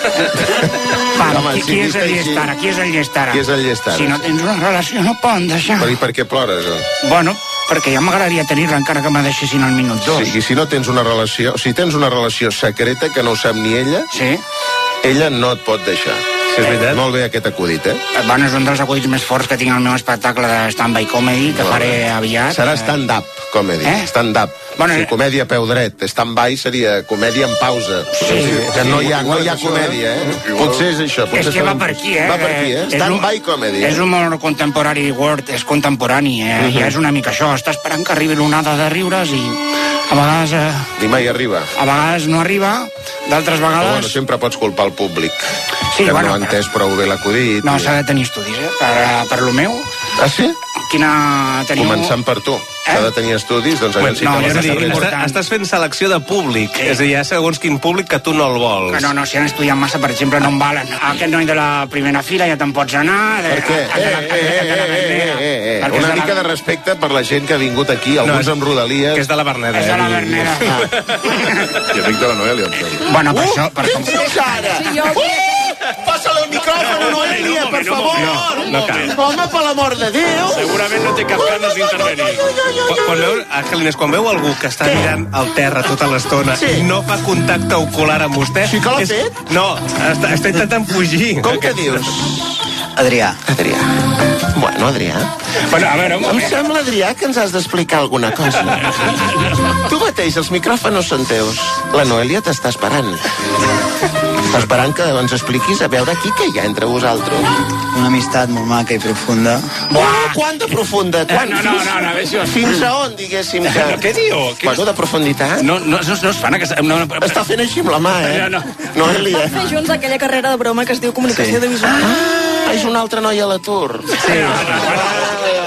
Va, home, qui, qui, és el llestara? Qui és el llestara? Qui és el llestara? Si no tens una relació no poden deixar. Però i per què plores? Eh? Bueno, perquè ja m'agradaria tenir-la encara que me deixessin al minut dos. Sí, i si no tens una relació, si tens una relació secreta que no ho sap ni ella, sí? Ella no et pot deixar. Sí, és veritat. Molt bé aquest acudit, eh? Bueno, és un dels acudits més forts que tinc al meu espectacle de stand-by comedy, que faré aviat. Serà stand-up comedy, eh? stand-up. Bueno, sí, comèdia a peu dret. Stand-by seria comèdia en pausa. Sí, sí, que no hi ha, no hi ha comèdia, eh? Potser és això. Potser és que va per aquí, eh? Va per aquí, eh? Stand-by comedy. És humor contemporani, word, és contemporani, eh? Uh -huh. Ja és una mica això. Està esperant que arribi l'onada de riures i a vegades... Eh, I mai arriba. A vegades no arriba, d'altres vegades... Però bueno, sempre pots culpar el públic. Sí, que bueno, no ha entès prou bé l'acudit. No, s'ha de tenir estudis, eh? Per, per lo meu. Ah, sí? Quina teniu... Començant per tu. S'ha de tenir estudis, doncs bueno, si no, te dir, estàs, estàs fent selecció de públic. Sí. És a dir, hi ha segons quin públic que tu no el vols. No, no, si han estudiat massa, per exemple, no em valen. Aquest noi de la primera fila ja te'n pots anar. Per què? Eh, eh, eh, una mica de respecte per la gent que ha vingut aquí, alguns amb Rodalies. Que és de la Berneda. És de la Berneda. I amic de la Noelia, em sembla. Bueno, per això... Per com... Sí, jo... Passa-li el micròfon, Noelia, per favor. No, no cal. Home, per l'amor de Déu. Segurament no té cap ganes d'intervenir. Quan veu, Angelines, quan veu algú que està mirant al terra tota l'estona i sí. no fa contacte ocular amb vostè... Sí que l'ha fet? No, està, està intentant fugir. Com que dius? Adrià. Adrià. Bueno, Adrià. Bueno, a veure, un moment. Em sembla, Adrià, que ens has d'explicar alguna cosa. Tu mateix, els micròfons són teus. La Noelia t'està esperant. Està esperant que ens expliquis a veure aquí què hi ha entre vosaltres. Una amistat molt maca i profunda. Oh, quant de profunda? Quant? No, no, no, no, no, fins a on, diguéssim, que... Què diu? Bueno, de profunditat. No, no, no, no es fan aquesta... No, no, està fent així amb la mà, eh? No, no. Noelia. Van fer junts aquella carrera de broma que es diu comunicació sí. de visual. Ah, és una altra noia a l'atur. Sí.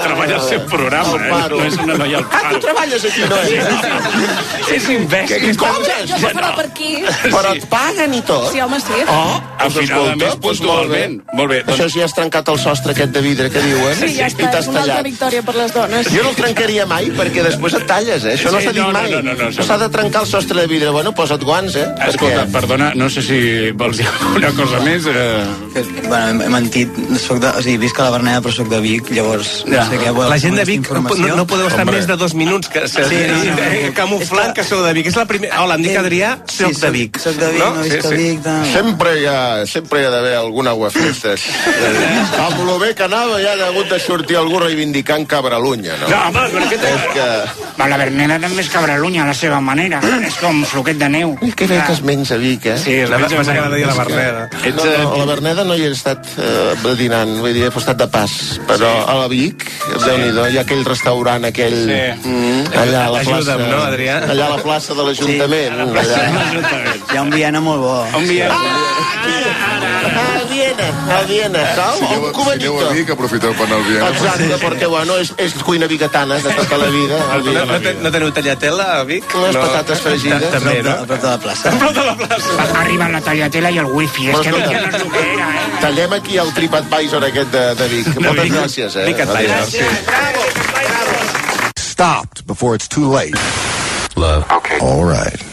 treballa al seu programa, eh? No és una noia al paro. Ah, tu treballes aquí, no? És imbècil. Què coses? Jo farà per aquí. Però et paguen i tot? Sí, home, sí. Oh, al final, a més, puntualment. Molt bé. Això sí, has trencat el sostre aquest de vidre que diuen. Sí, ja està, és una altra victòria per les dones. Jo no el trencaria mai, perquè després et talles, eh? Això no s'ha dit mai. No s'ha de trencar el sostre de vidre. Bueno, posa't guants, eh? Escolta, perdona, no sé si vols dir alguna cosa més. Bueno, he mentit, soc de, o sigui, visc a la Verneda però soc de Vic, llavors no sé què. La gent de Vic no, no podeu estar més de dos minuts que, sí, no, no, no. camuflant que sou de Vic. És la primera... Hola, em dic Adrià, soc de Vic. Soc de Vic, no, no visc a Vic. Sempre hi ha, sempre hi ha d'haver alguna aguafestes. Amb lo bé que anava ja ha hagut de sortir algú reivindicant Cabralunya, no? No, home, però què és que... Va, la Verneda també és Cabralunya a la seva manera. És com floquet de neu. Que bé que es menja a Vic, eh? Sí, la vaig agradar dir a la Verneda. No, no, a la Verneda no hi he estat eh, dinant, vull dir, he estat de pas, però sí. A la Vic, Déu-n'hi-do, hi ha aquell restaurant aquell sí. mm, allà a la plaça, no, Adrià? Allà a la plaça de l'Ajuntament. Sí, allà. Hi ha un Viena molt bo. Un Viena. Ah, a Viena, a Viena, saps? Si aneu, si aneu a Vic, aprofiteu per anar al Viena. Exacte, perquè, bueno, és, és cuina vigatana de tota la vida. No, no, no teniu tagliatella a Vic? Les patates fregides. També, no? A prop de la plaça. A prop de la plaça. Arriba la tagliatella i el wifi, és que Vic ja no és el que era, eh? Tallem aquí el TripAdvisor aquest de, de Vic. Moltes gràcies, eh? TripAdvisor. Bravo, bravo. Stopped before it's too late. Love. Okay. All right.